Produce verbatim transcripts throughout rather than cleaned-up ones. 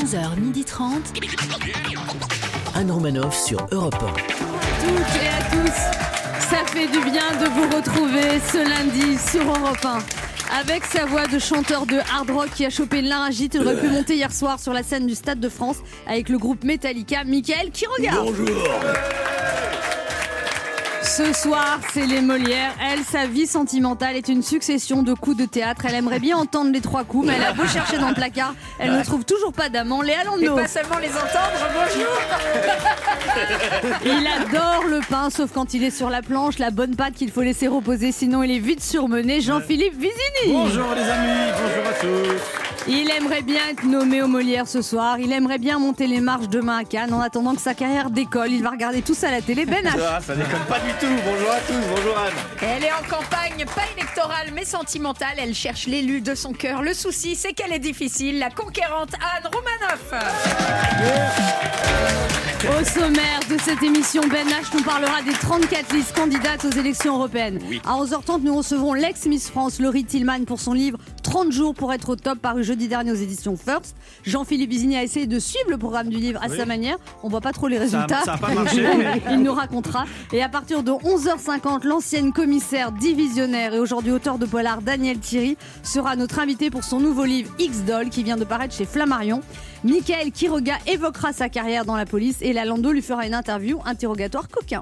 onze heures trente. Anne Romanoff sur Europe un. Toutes et à tous, ça fait du bien de vous retrouver ce lundi sur Europe un. Avec sa voix de chanteur de hard rock qui a chopé une laryngite, il aurait pu monter hier soir sur la scène du Stade de France avec le groupe Metallica, Mickaël Quiroga. Bonjour. Ce soir, c'est les Molières. Elle, sa vie sentimentale est une succession de coups de théâtre. Elle aimerait bien entendre les trois coups, mais elle a beau chercher dans le placard, elle ne trouve toujours pas d'amant. Léa Landau. Et pas seulement les entendre, bonjour. Il adore le pain, sauf quand il est sur la planche, la bonne pâte qu'il faut laisser reposer, sinon il est vite surmené. Jean-Philippe Vizini. Bonjour les amis, bonjour à tous. Il aimerait bien être nommé aux Molières ce soir. Il aimerait bien monter les marches demain à Cannes. En attendant que sa carrière décolle, il va regarder tout ça à la télé. Ben H. Ça, ça déconne pas du tout. Bonjour à tous, bonjour Anne. Elle est en campagne, pas électorale mais sentimentale. Elle cherche l'élu de son cœur. Le souci, c'est qu'elle est difficile. La conquérante Anne Romanoff. Au sommaire de cette émission, Ben H nous parlera des trente-quatre listes candidates aux élections européennes. Oui. À onze heures trente, nous recevrons l'ex-Miss France, Laurie Tillman, pour son livre trente jours pour être au top, paru jeudi dernier aux éditions First. Jean-Philippe Vizini a essayé de suivre le programme du livre à oui. sa manière. On voit pas trop les résultats. Ça n'a pas marché. Mais... Il nous racontera. Et à partir de onze heures cinquante, l'ancienne commissaire divisionnaire et aujourd'hui auteur de polar Daniel Thierry sera notre invité pour son nouveau livre X-Doll qui vient de paraître chez Flammarion. Mickaël Quiroga évoquera sa carrière dans la police et la Landau lui fera une interview interrogatoire coquin.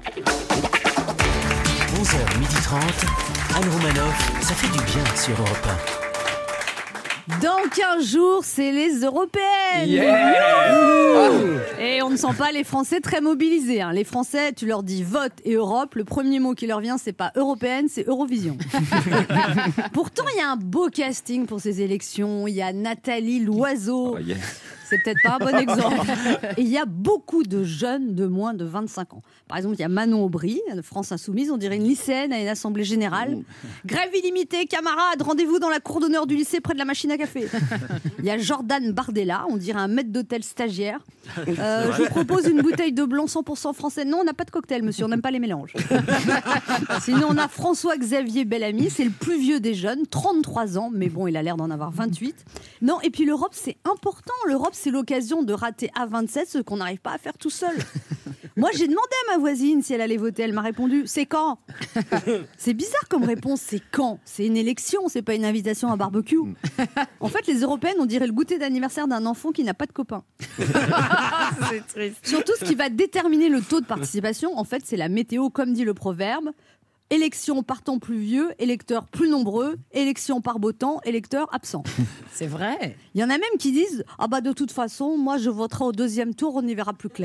onze heures trente, Anne Romanoff, ça fait du bien sur Europe un. Dans quinze jours, c'est les européennes. Yeah. Et on ne sent pas les Français très mobilisés. Hein. Les Français, tu leur dis vote et Europe, le premier mot qui leur vient, c'est pas européenne, c'est Eurovision. Pourtant, il y a un beau casting pour ces élections. Il y a Nathalie Loiseau. Oh, yeah. C'est peut-être pas un bon exemple. Et il y a beaucoup de jeunes de moins de vingt-cinq ans. Par exemple, il y a Manon Aubry, de France Insoumise, on dirait une lycéenne à une assemblée générale. Mmh. Grève illimitée, camarades, rendez-vous dans la cour d'honneur du lycée près de la machine à café. Il y a Jordan Bardella, on dirait un maître d'hôtel stagiaire. Euh, je vous propose une bouteille de blanc cent pour cent français. Non, on n'a pas de cocktail, monsieur, on n'aime pas les mélanges. Sinon, on a François-Xavier Bellamy, c'est le plus vieux des jeunes, trente-trois ans, mais bon, il a l'air d'en avoir vingt-huit. Non, et puis l'Europe, c'est important. L'Europe, c'est l'occasion de rater à vingt-sept ce qu'on n'arrive pas à faire tout seul. Moi, j'ai demandé à ma voisine si elle allait voter. Elle m'a répondu, c'est quand ? C'est bizarre comme réponse, c'est quand ? C'est une élection, c'est pas une invitation à barbecue. En fait, les Européennes, on dirait le goûter d'anniversaire d'un enfant qui n'a pas de copain. C'est triste. Surtout, ce qui va déterminer le taux de participation, en fait, c'est la météo, comme dit le proverbe. Élection par temps pluvieux, électeurs plus nombreux, élection par beau temps, électeurs absents. C'est vrai. Il y en a même qui disent « Ah bah de toute façon, moi je voterai au deuxième tour, on y verra plus clair. »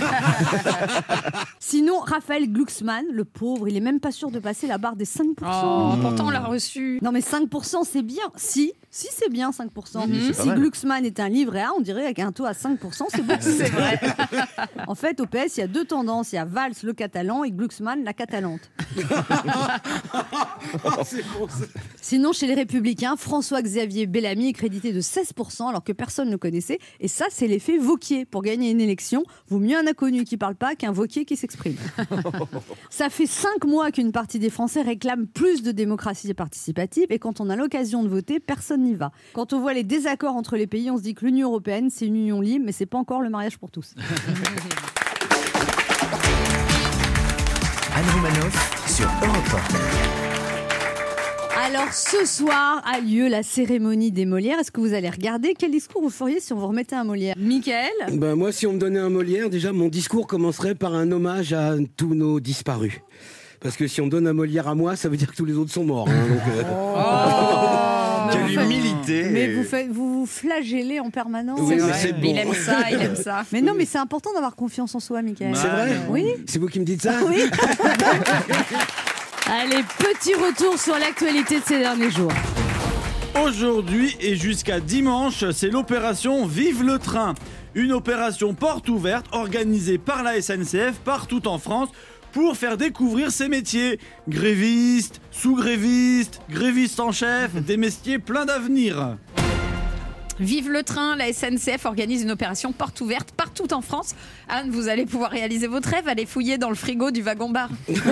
Sinon, Raphaël Glucksmann, le pauvre, il est même pas sûr de passer la barre des cinq pour cent. Oh, mmh. Pourtant on l'a reçu. Non mais cinq pour cent c'est bien. Si, si c'est bien cinq pour cent. Mmh. Si Glucksmann est un livret A, on dirait avec un taux à cinq pour cent, c'est beaucoup. C'est vrai. En fait, au P S, il y a deux tendances. Il y a Valls, le catalan, et Glucksmann, la catalante. C'est bon, c'est... Sinon, chez les Républicains, François-Xavier Bellamy est crédité de seize pour cent alors que personne ne le connaissait. Et ça, c'est l'effet Wauquiez. Pour gagner une élection, vaut mieux un inconnu qui parle pas qu'un Wauquiez qui s'exprime. Ça fait cinq mois qu'une partie des Français réclame plus de démocratie participative et quand on a l'occasion de voter, personne n'y va. Quand on voit les désaccords entre les pays, on se dit que l'Union européenne, c'est une union libre, mais c'est pas encore le mariage pour tous. Anne Romanoff sur Europe un. Alors ce soir a lieu la cérémonie des Molières. Est-ce que vous allez regarder ? Quel discours vous feriez si on vous remettait un Molière ? Mickaël ? Ben moi, si on me donnait un Molière, déjà mon discours commencerait par un hommage à tous nos disparus. Parce que si on me donne un Molière à moi, ça veut dire que tous les autres sont morts. Hein, donc, euh... oh, Quelle faites... humilité. Mais vous, faites, vous vous flagellez en permanence. Oui, c'est mais vrai. c'est bon. Il aime ça, il aime ça. Mais non, mais c'est important d'avoir confiance en soi, Mickaël. C'est vrai ? Oui. C'est vous qui me dites ça ? Oui. Allez, petit retour sur l'actualité de ces derniers jours. Aujourd'hui et jusqu'à dimanche, c'est l'opération Vive le train. Une opération porte ouverte organisée par la S N C F partout en France pour faire découvrir ces métiers. Grévistes, sous-grévistes, grévistes en chef, des métiers pleins d'avenir. Vive le train, la S N C F organise une opération porte ouverte partout en France. Anne, vous allez pouvoir réaliser votre rêve, aller fouiller dans le frigo du wagon-bar.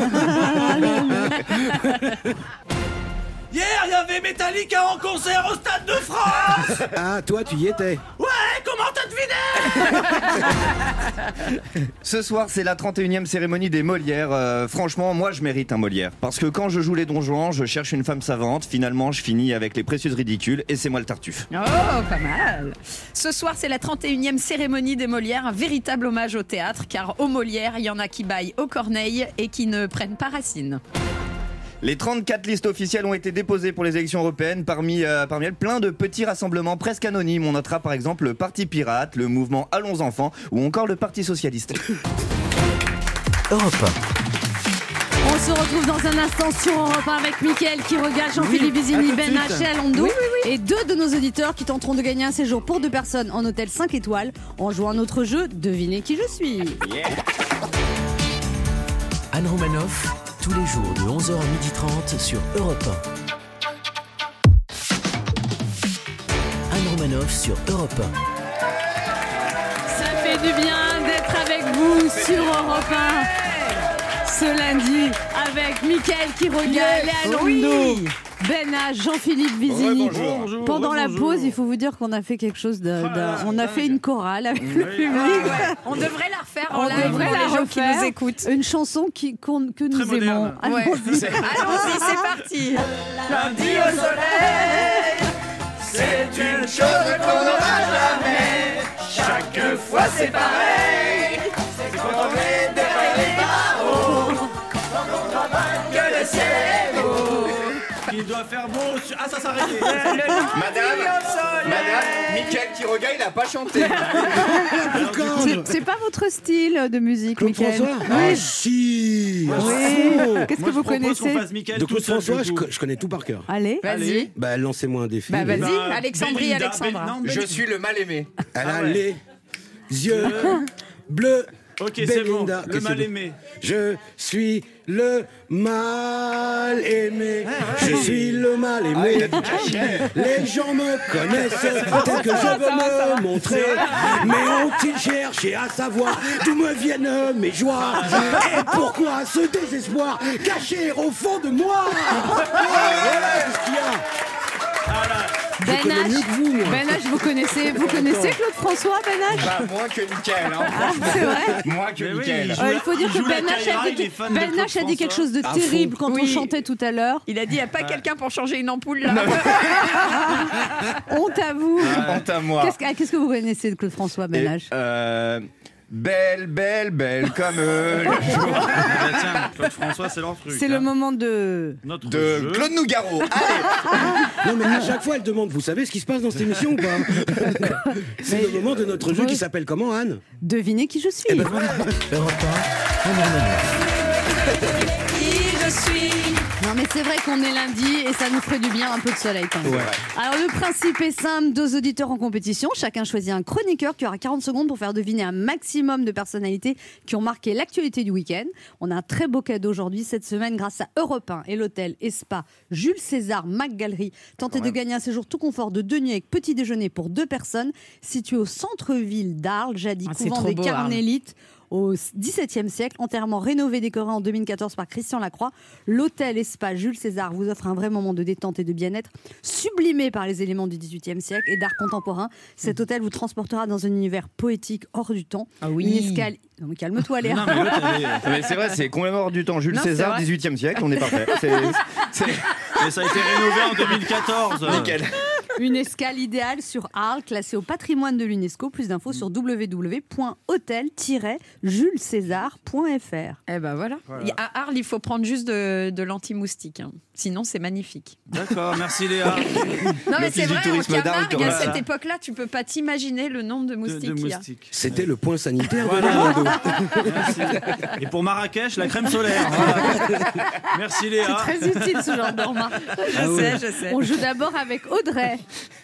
Hier, il y avait Metallica en concert au Stade de France. Ah, toi, tu y étais. Ouais, comment t'as deviné? Ce soir, c'est la trente et unième cérémonie des Molières. Euh, franchement, moi, je mérite un Molière. Parce que quand je joue les Don Juan, je cherche une femme savante. Finalement, je finis avec les précieuses ridicules et c'est moi le Tartuffe. Oh, pas mal. Ce soir, c'est la trente et unième cérémonie des Molières, un véritable hommage au théâtre, car aux Molières, il y en a qui baillent aux corneilles et qui ne prennent pas racine. Les trente-quatre listes officielles ont été déposées pour les élections européennes. Parmi, euh, parmi elles, plein de petits rassemblements presque anonymes. On notera par exemple le Parti Pirate, le mouvement Allons Enfants ou encore le Parti Socialiste. Europe un. On se retrouve dans un instant sur Europe un avec Mickaël qui regarde Jean-Philippe Bizini, Ben H et Alondou et deux de nos auditeurs qui tenteront de gagner un séjour pour deux personnes en hôtel cinq étoiles en jouant à notre jeu Devinez qui je suis. Yeah. Anne Romanoff, tous les jours de onze heures à midi trente sur Europe un. Anne Romanoff sur Europe un. Ça fait du bien d'être avec vous sur Europe un ce lundi avec Mickaël qui regarde et Alondou. Ben H, Jean-Philippe Bizini. Bonjour. Bonjour, Pendant la bonjour. pause, il faut vous dire qu'on a fait quelque chose de. de- là, on a dingue. fait une chorale avec Oui. le public. On devrait la refaire en On live devrait pour la les gens qui refaire. nous écoutent. Une chanson qui, qu'on- que nous Très aimons. moderne. Ouais. Allons-y. Allons-y, c'est parti. Lundi au soleil, c'est une chose qu'on n'aura jamais. Chaque fois c'est pareil, c'est quand on est derrière les barreaux, quand on travaille que le ciel est beau. Il doit faire beau. sur- Ah, ça s'est arrêté. Madame, Madame, Mickaël Quiroga, il a pas chanté. C'est- C'est pas votre style de musique, Claude Mickaël. François Oui. Ah si à Oui. fond. Qu'est-ce Moi, que vous je propose qu'on connaissez fasse Mickaël De tout Claude seul, François, du je, coup. co- je connais tout par cœur. Allez. Vas-y. Bah, lancez-moi un défi. Bah, vas-y. Bah, Alexandrie, Belinda, Alexandra. Ben- non, Je Ben- suis le mal aimé. Elle Ah a ouais. les yeux bleus. Ok, c'est bon. Belinda. Le Qu'est-ce mal que- aimé. Je suis le mal aimé. Je suis le mal aimé. Les gens me connaissent, peut-être que je veux me montrer. Mais ont-ils cherché à savoir d'où me viennent mes joies? Et pourquoi ce désespoir caché au fond de moi? Voilà ce qu'il y a. Ben connais mieux que vous, moi. H, Ben H, vous connaissez, vous connaissez Claude François, Ben H? Bah, moins que Mickaël, hein. Ah, c'est vrai. Moins que Mais oui, Mickaël. il joue Euh, la- il faut dire il que joue la Ben H a Kaira, dit, il est fan de Ben Claude H a dit quelque François. chose de À terrible fond. quand on Oui. chantait tout à l'heure. Il a dit, il n'y a pas quelqu'un pour changer une ampoule là. Honte à vous. Honte à moi. Qu'est-ce que, ah, qu'est-ce que vous connaissez de Claude François, Ben Et, H? euh, Belle, belle, belle comme euh, le jour Ah, tiens, Claude François, c'est leur truc. C'est le hein. moment de. Notre de jeu. Claude Nougaro. Allez. Non mais à chaque fois elle demande, vous savez ce qui se passe dans cette émission ou pas? C'est le moment de notre jeu qui s'appelle comment, Anne? Devinez qui je suis. Eh ben voilà. Europe un. Anne Romanoff. Qui je suis. Non mais c'est vrai qu'on est lundi et ça nous ferait du bien un peu de soleil quand même. Ouais. Alors le principe est simple, deux auditeurs en compétition, chacun choisit un chroniqueur qui aura quarante secondes pour faire deviner un maximum de personnalités qui ont marqué l'actualité du week-end. On a un très beau cadeau aujourd'hui cette semaine grâce à Europe un et l'hôtel et spa Jules César McGallery. Tentez de gagner un séjour tout confort de deux nuits avec petit déjeuner pour deux personnes situé au centre-ville d'Arles, jadis Ah, c'est couvent trop des beau, Arles. Carmélites. Au dix-septième siècle, entièrement rénové, décoré en deux mille quatorze par Christian Lacroix, l'hôtel et spa Jules César vous offre un vrai moment de détente et de bien-être, sublimé par les éléments du dix-huitième siècle et d'art contemporain. Cet hôtel vous transportera dans un univers poétique hors du temps. Ah oui. Une escale. Non mais calme-toi, Léa. Non, mais l'autre, elle est- Mais c'est vrai, c'est complètement hors du temps. Jules Non, c'est César, vrai. dix-huitième siècle, on est parfait. C'est c'est Mais ça a été rénové en deux mille quatorze. nickel. Une escale idéale sur Arles, classée au patrimoine de l'UNESCO. Plus d'infos sur w w w point hôtel tiret jules césar point f r. Eh ben voilà. Il y a- À Arles, il faut prendre juste de, de l'anti-moustique. hein. Sinon, c'est magnifique. D'accord, merci Léa. Non, mais L'office c'est du vrai, en tourisme d'Arles, Camargue, à voilà. cette époque-là, tu peux pas t'imaginer le nombre de De, moustiques de qu'il y a. moustiques. C'était le point sanitaire de Voilà. Leonardo. Merci. Et pour Marrakech, la crème solaire. Voilà. Merci Léa. Très utile ce genre de remarque. Je sais, je sais. On joue d'abord avec Audrey.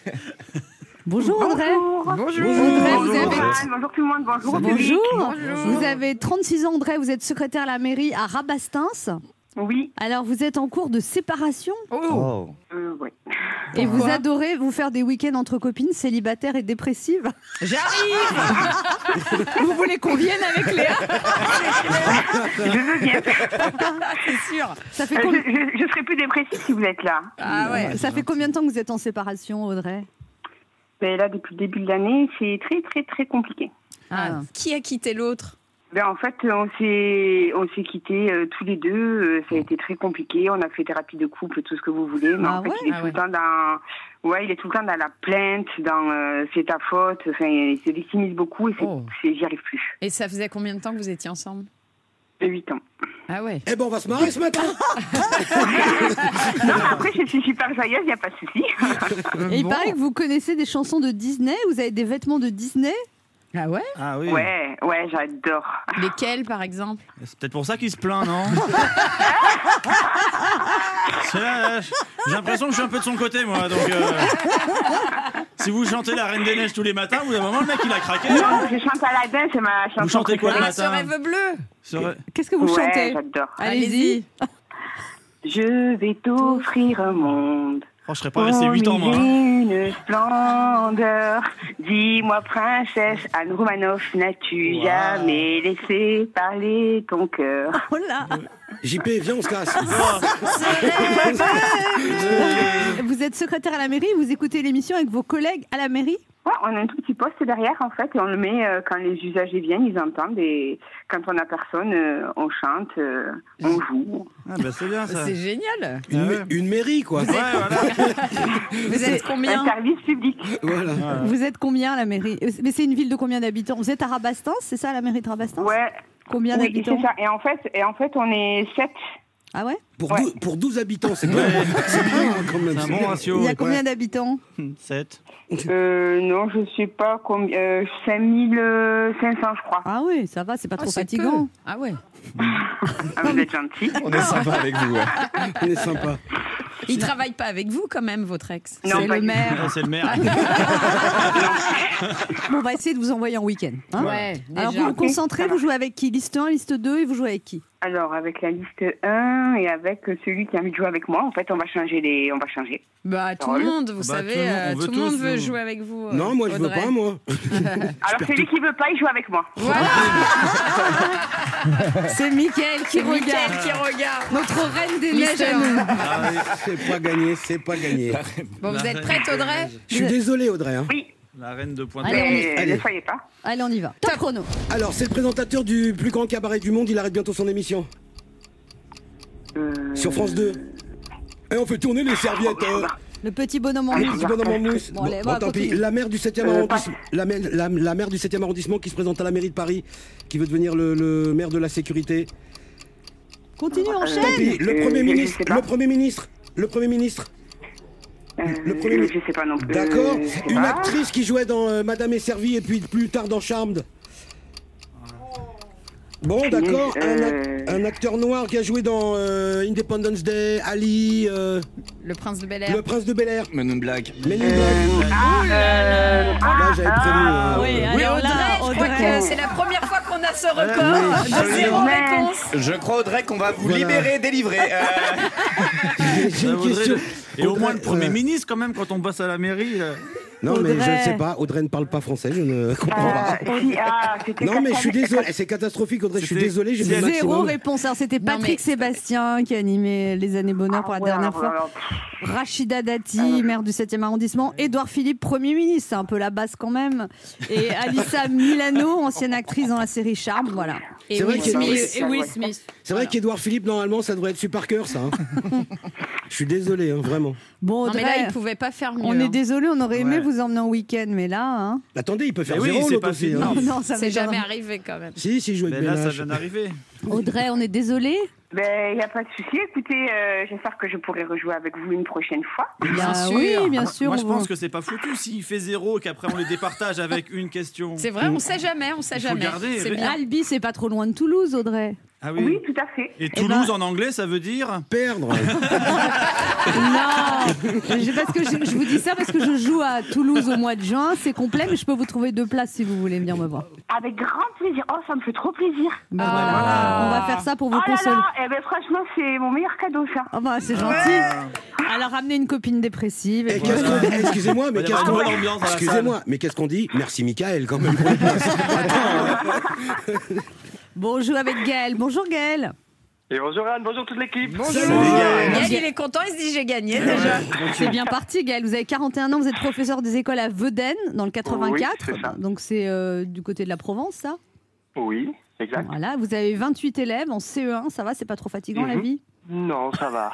Bonjour Audrey. Bonjour. Audrey, vous Bonjour. avez... Anne, bonjour tout le monde, bonjour au public. Bonjour. Vous avez trente-six ans Audrey, vous êtes secrétaire à la mairie à Rabastens. Oui, Alors vous êtes en cours de séparation Oh. euh, oui. et vous adorez vous faire des week-ends entre copines célibataires et dépressives. J'arrive. Vous voulez qu'on vienne avec Léa? Je veux bien. C'est sûr. Ça fait, Euh, com- je, je, je serai plus dépressive si vous êtes là. Ah ouais. ça fait combien de temps que vous êtes en séparation Audrey? Mais là, depuis le début de l'année, c'est très, très, très compliqué. Ah. Qui a quitté l'autre? Ben, en fait, on s'est, on s'est quittés euh, tous les deux. Euh, ça a été très compliqué. On a fait thérapie de couple, tout ce que vous voulez. Mais Ah en fait, ouais il est Ah tout ouais. le temps dans, ouais, il est tout le temps dans la plainte, dans euh, c'est ta faute. Enfin, il se victimise beaucoup et c'est, Oh. c'est, j'y arrive plus. Et ça faisait combien de temps que vous étiez ensemble? De huit ans. Ah ouais. Eh ben, on va se marrer ce matin. Non, après, je suis super joyeuse, il n'y a pas de souci. Et il paraît que vous connaissez des chansons de Disney, vous avez des vêtements de Disney. Ah ouais? Ah oui. Ouais, ouais, j'adore. Lesquels, par exemple? C'est peut-être pour ça qu'il se plaint, non? C'est là, j'ai l'impression que je suis un peu de son côté, moi. Donc, euh, si vous chantez la Reine des Neiges tous les matins, vous avez un moment le mec il a craqué. Non, hein. je chante Aladdin, c'est ma chanson. Vous chantez quoi le préférée. Ah, ce matin? rêve bleu! Serait- Qu'est-ce que vous Ouais, chantez? j'adore. Allez-y. Je vais t'offrir un monde. Oh, je serais pas resté huit ans, moi. hein. Une splendeur. Dis-moi, princesse Anne Romanoff, n'as-tu Wow. jamais laissé parler ton cœur? Oh là. J P, viens, on se casse. Vous êtes secrétaire à la mairie, vous écoutez l'émission avec vos collègues à la mairie? Ouais, on a un tout petit poste derrière, en fait, et on le met euh, quand les usagers viennent, ils entendent, et quand on n'a personne, euh, on chante, euh, on joue. Ah, bah, c'est bien ça. C'est génial! Une, Ah ma- ouais. une mairie, quoi. Ouais, voilà. Vous êtes Un combien? service public. Voilà. Vous êtes combien à la mairie? Euh, Mais c'est une ville de combien d'habitants? Vous êtes à Rabastens, c'est ça la mairie de Rabastens? Ouais. Combien Oui, d'habitants? c'est ça. Et en fait, et en fait, on est sept. Ah ouais? Pour, Ouais. dou- pour douze habitants, c'est bien. C'est bien, hein, quand même. C'est un bon ratio. Il y a combien d'habitants? sept. Euh, non, je sais pas combien. Euh, cinq mille cinq cents, je crois. Ah oui, ça va, c'est pas Oh, trop c'est fatigant. peu. Ah ouais. Ah, vous êtes gentil. On est sympa avec vous. ouais. On est sympa. Il travaille pas avec vous quand même, votre ex? Non, C'est pas le du tout. maire. Ah, c'est le maire. Bon, on va essayer de vous envoyer en week-end. hein. Ouais, Alors déjà. vous vous concentrez, vous jouez avec qui? Liste un, liste deux et vous jouez avec qui? Alors, avec la liste un et avec celui qui a envie de jouer avec moi, en fait, on va changer les. On va changer. Bah, tout le Parole. monde, vous Bah, savez, tout le monde, euh, on veut tout le monde tous, veut nous. jouer avec vous. euh, Non, moi, je veux Audrey. pas, moi. Alors, celui qui veut pas, il joue avec moi. C'est Mickaël qui C'est Mickaël regarde. qui regarde. Notre reine des Mister. neiges à nous. Ah, oui. C'est pas gagné, c'est pas gagné. Bon, vous La êtes reine prête, des Audrey? neiges. Je suis désolé, Audrey. hein. Oui, La reine de pointe. Allez, on y- mais allez. ne soyez pas. Allez, on y va. Top chrono. Alors, c'est le présentateur du plus grand cabaret du monde, il arrête bientôt son émission. Euh, Sur France deux. Et on fait tourner les serviettes. euh, Le petit bonhomme en Allez, mousse. petit bonhomme en mousse. Bon, Bon, allez, bon, va, tant pis. continue. La maire du septième Euh, arrondissement, la, maire- la- la maire du septième arrondissement qui se présente à la mairie de Paris, qui veut devenir le, le maire de la sécurité. Continue, Euh, Tant enchaîne. pis. Le Euh, premier je ministre, sais pas. le premier ministre, le premier ministre. euh, le premier je, ministre. je sais pas non plus. D'accord. Euh, je sais Une pas. actrice qui jouait dans euh, Madame est servie et puis plus tard dans Charmed. Bon, d'accord. Un, ac- Euh. un acteur noir qui a joué dans euh, Independence Day, Ali, euh, Le prince de Bel-Air. Le Prince de Bel-Air, Men in Black. Men in Black. Euh, ah, euh, Là, ah, j'avais prévenu. ah, euh, oui, Oui, alors Audrey, là, je crois Audrey. que c'est la première fois qu'on a ce oui, record de zéro oui. réponse. Je crois, Audrey, qu'on va vous Voilà. libérer, délivrer. Euh, J'ai une Audrey, question. Et au Audrey, moins le Premier euh, ministre, quand même, quand on passe à la mairie. euh, Non, mais je Audrey. ne sais pas. Audrey ne parle pas français, je ne comprends pas. Euh, si, ah, c'était Non, mais je suis Castel- désolé. C'est catastrophique, Audrey. Je suis C'était- désolé. J'ai si mis le elle- Zéro maximum. réponse. Alors, c'était Non, Patrick mais- Sébastien qui a animé Les Années Bonheur pour la Ah, ouais, dernière alors, fois. alors, Rachida Dati, maire du septième arrondissement. Édouard Philippe, Premier ministre. C'est un peu la base quand même. Et Alissa Milano, ancienne actrice dans la série Charme. Voilà. Et C'est vrai Will qu'il y a- Smith. Et Will Smith. C'est vrai qu'Edouard Philippe, normalement, ça devrait être super cœur, ça. hein. Je suis désolé, hein, vraiment. Bon, Non, mais Audrey, là, il pouvait pas faire mieux. on est hein. désolé, on aurait aimé Ouais. vous emmener en week-end, mais là, hein. Attendez, il peut faire Mais oui, zéro, c'est l'autre pas aussi. fini. hein. Non, non, ça C'est m'étonnerait. jamais arrivé quand même. Si, si, joue avec Mais là, ça Benach. vient d'arriver. Audrey, on est désolé. Ben, il n'y a pas de souci. Écoutez, euh, j'espère que je pourrai rejouer avec vous une prochaine fois. Bien sûr. Oui, bien sûr. Moi, je on pense va- que c'est pas foutu s'il fait zéro et qu'après on les départage avec une question. C'est vrai, on sait jamais, on sait Il faut jamais. garder, C'est mais- bien. Albi, c'est pas trop loin de Toulouse, Audrey. Ah Oui, oui. tout à fait. Et Eh Toulouse ben- en anglais, ça veut dire Perdre. Non, je, parce que je, je vous dis ça parce que je joue à Toulouse au mois de juin. C'est complet, mais je peux vous trouver deux places si vous voulez venir me voir. Avec grand plaisir. Oh, ça me fait trop plaisir. Ben Ah, voilà. voilà. On va faire ça pour vous Oh là consoler. là, eh ben, franchement, c'est mon meilleur cadeau, ça. Ah bah, c'est gentil. Alors ramenez une copine dépressive. Et Et puis- qu'est-ce qu'on dit Excusez-moi, mais Il va y qu'est-ce avoir qu'on une bonne ambiance dans la Excusez-moi, mais qu'est-ce qu'on dit Merci, Michael, quand même, pour les places. Attends, hein. Bon, on joue avec Gaël. Bonjour Gaël. Et bonjour Anne, bonjour toute l'équipe. Bonjour. Gaël, il est content, il se dit j'ai gagné déjà. C'est bien parti, Gaël. Vous avez quarante et un ans, vous êtes professeur des écoles à Veden, dans le quatre-vingt-quatre. Oui, c'est ça. Donc c'est euh, du côté de la Provence, ça? Oui, exact. Voilà, vous avez vingt-huit élèves en C E un, ça va, c'est pas trop fatigant la Mhm. vie? Non, ça va.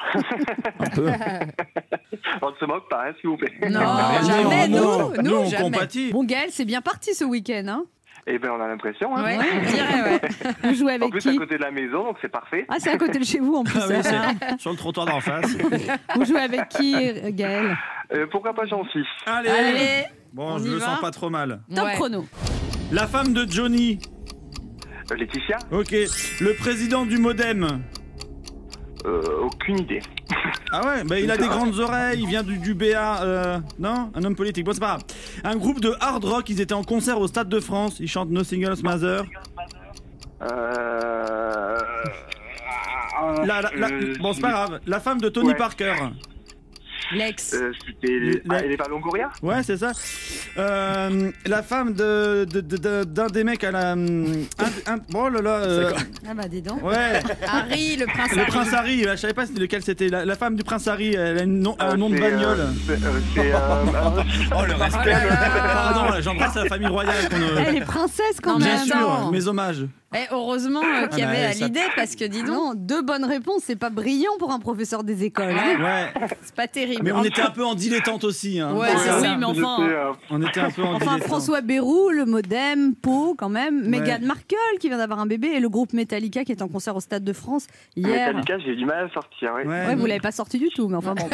On ne se moque pas, hein, s'il vous plaît. Non, Ah, jamais, non, nous, nous, nous, on jamais. compatit. Bon, Gaël, c'est bien parti ce week-end, hein? Eh bien, on a l'impression. Hein. Ouais, on dirait, ouais. Vous jouez avec en plus, qui? à côté de la maison, donc c'est parfait. Ah, c'est à côté de chez vous en plus. Ah oui, hein. c'est sur le trottoir d'en face. Vous jouez avec qui, Gaël? Euh, pourquoi pas Jean-Phi? Allez, Allez, Bon, on je y le va. sens pas trop mal. top Ouais. chrono. La femme de Johnny. Euh, Laetitia? Ok. Le président du Modem. Euh, aucune idée. Ah ouais, bah il a des grandes oreilles, il vient du, du B A, euh, non? Un homme politique, bon c'est pas grave. Un groupe de hard rock, ils étaient en concert au Stade de France, ils chantent No Singles Mother. Euh... La, la, la- euh, bon c'est pas grave, la femme de Tony Ouais. Parker. L'ex. Euh, C'était... Le- Ah, elle est pas Longoria? Ouais, c'est ça. Euh, la femme de, de, de- de- d'un des mecs à la... Un, un, oh là là... euh, Ah bah dis donc. ouais, Harry, le prince le Harry. prince Harry, je savais pas lequel c'était. La, la femme du prince Harry, elle a une nom- un Euh, nom de c'est, bagnole. euh, C'est... euh, c'est, euh, Oh, le respect. Pardon, là, j'embrasse la famille royale. qu'on, euh, Elle est princesse quand Non, même. Bien sûr, attends. mes hommages. Eh, heureusement euh, qu'il y Ah bah, avait à ça- l'idée, parce que dis donc, Non, deux bonnes réponses, c'est pas brillant pour un professeur des écoles. hein. Ouais, c'est pas terrible. mais on était un peu en dilettante aussi. Hein. Ouais, Ah c'est oui, ça. mais enfin. j'étais, euh, On était un peu en Enfin, dilettante. François Bayrou, le Modem, Pau, quand même. Ouais. Meghan Markle qui vient d'avoir un bébé et le groupe Metallica qui est en concert au Stade de France hier. Metallica, j'ai eu du mal à sortir, oui. Ouais, Ouais, vous l'avez pas sorti du tout, mais enfin bon.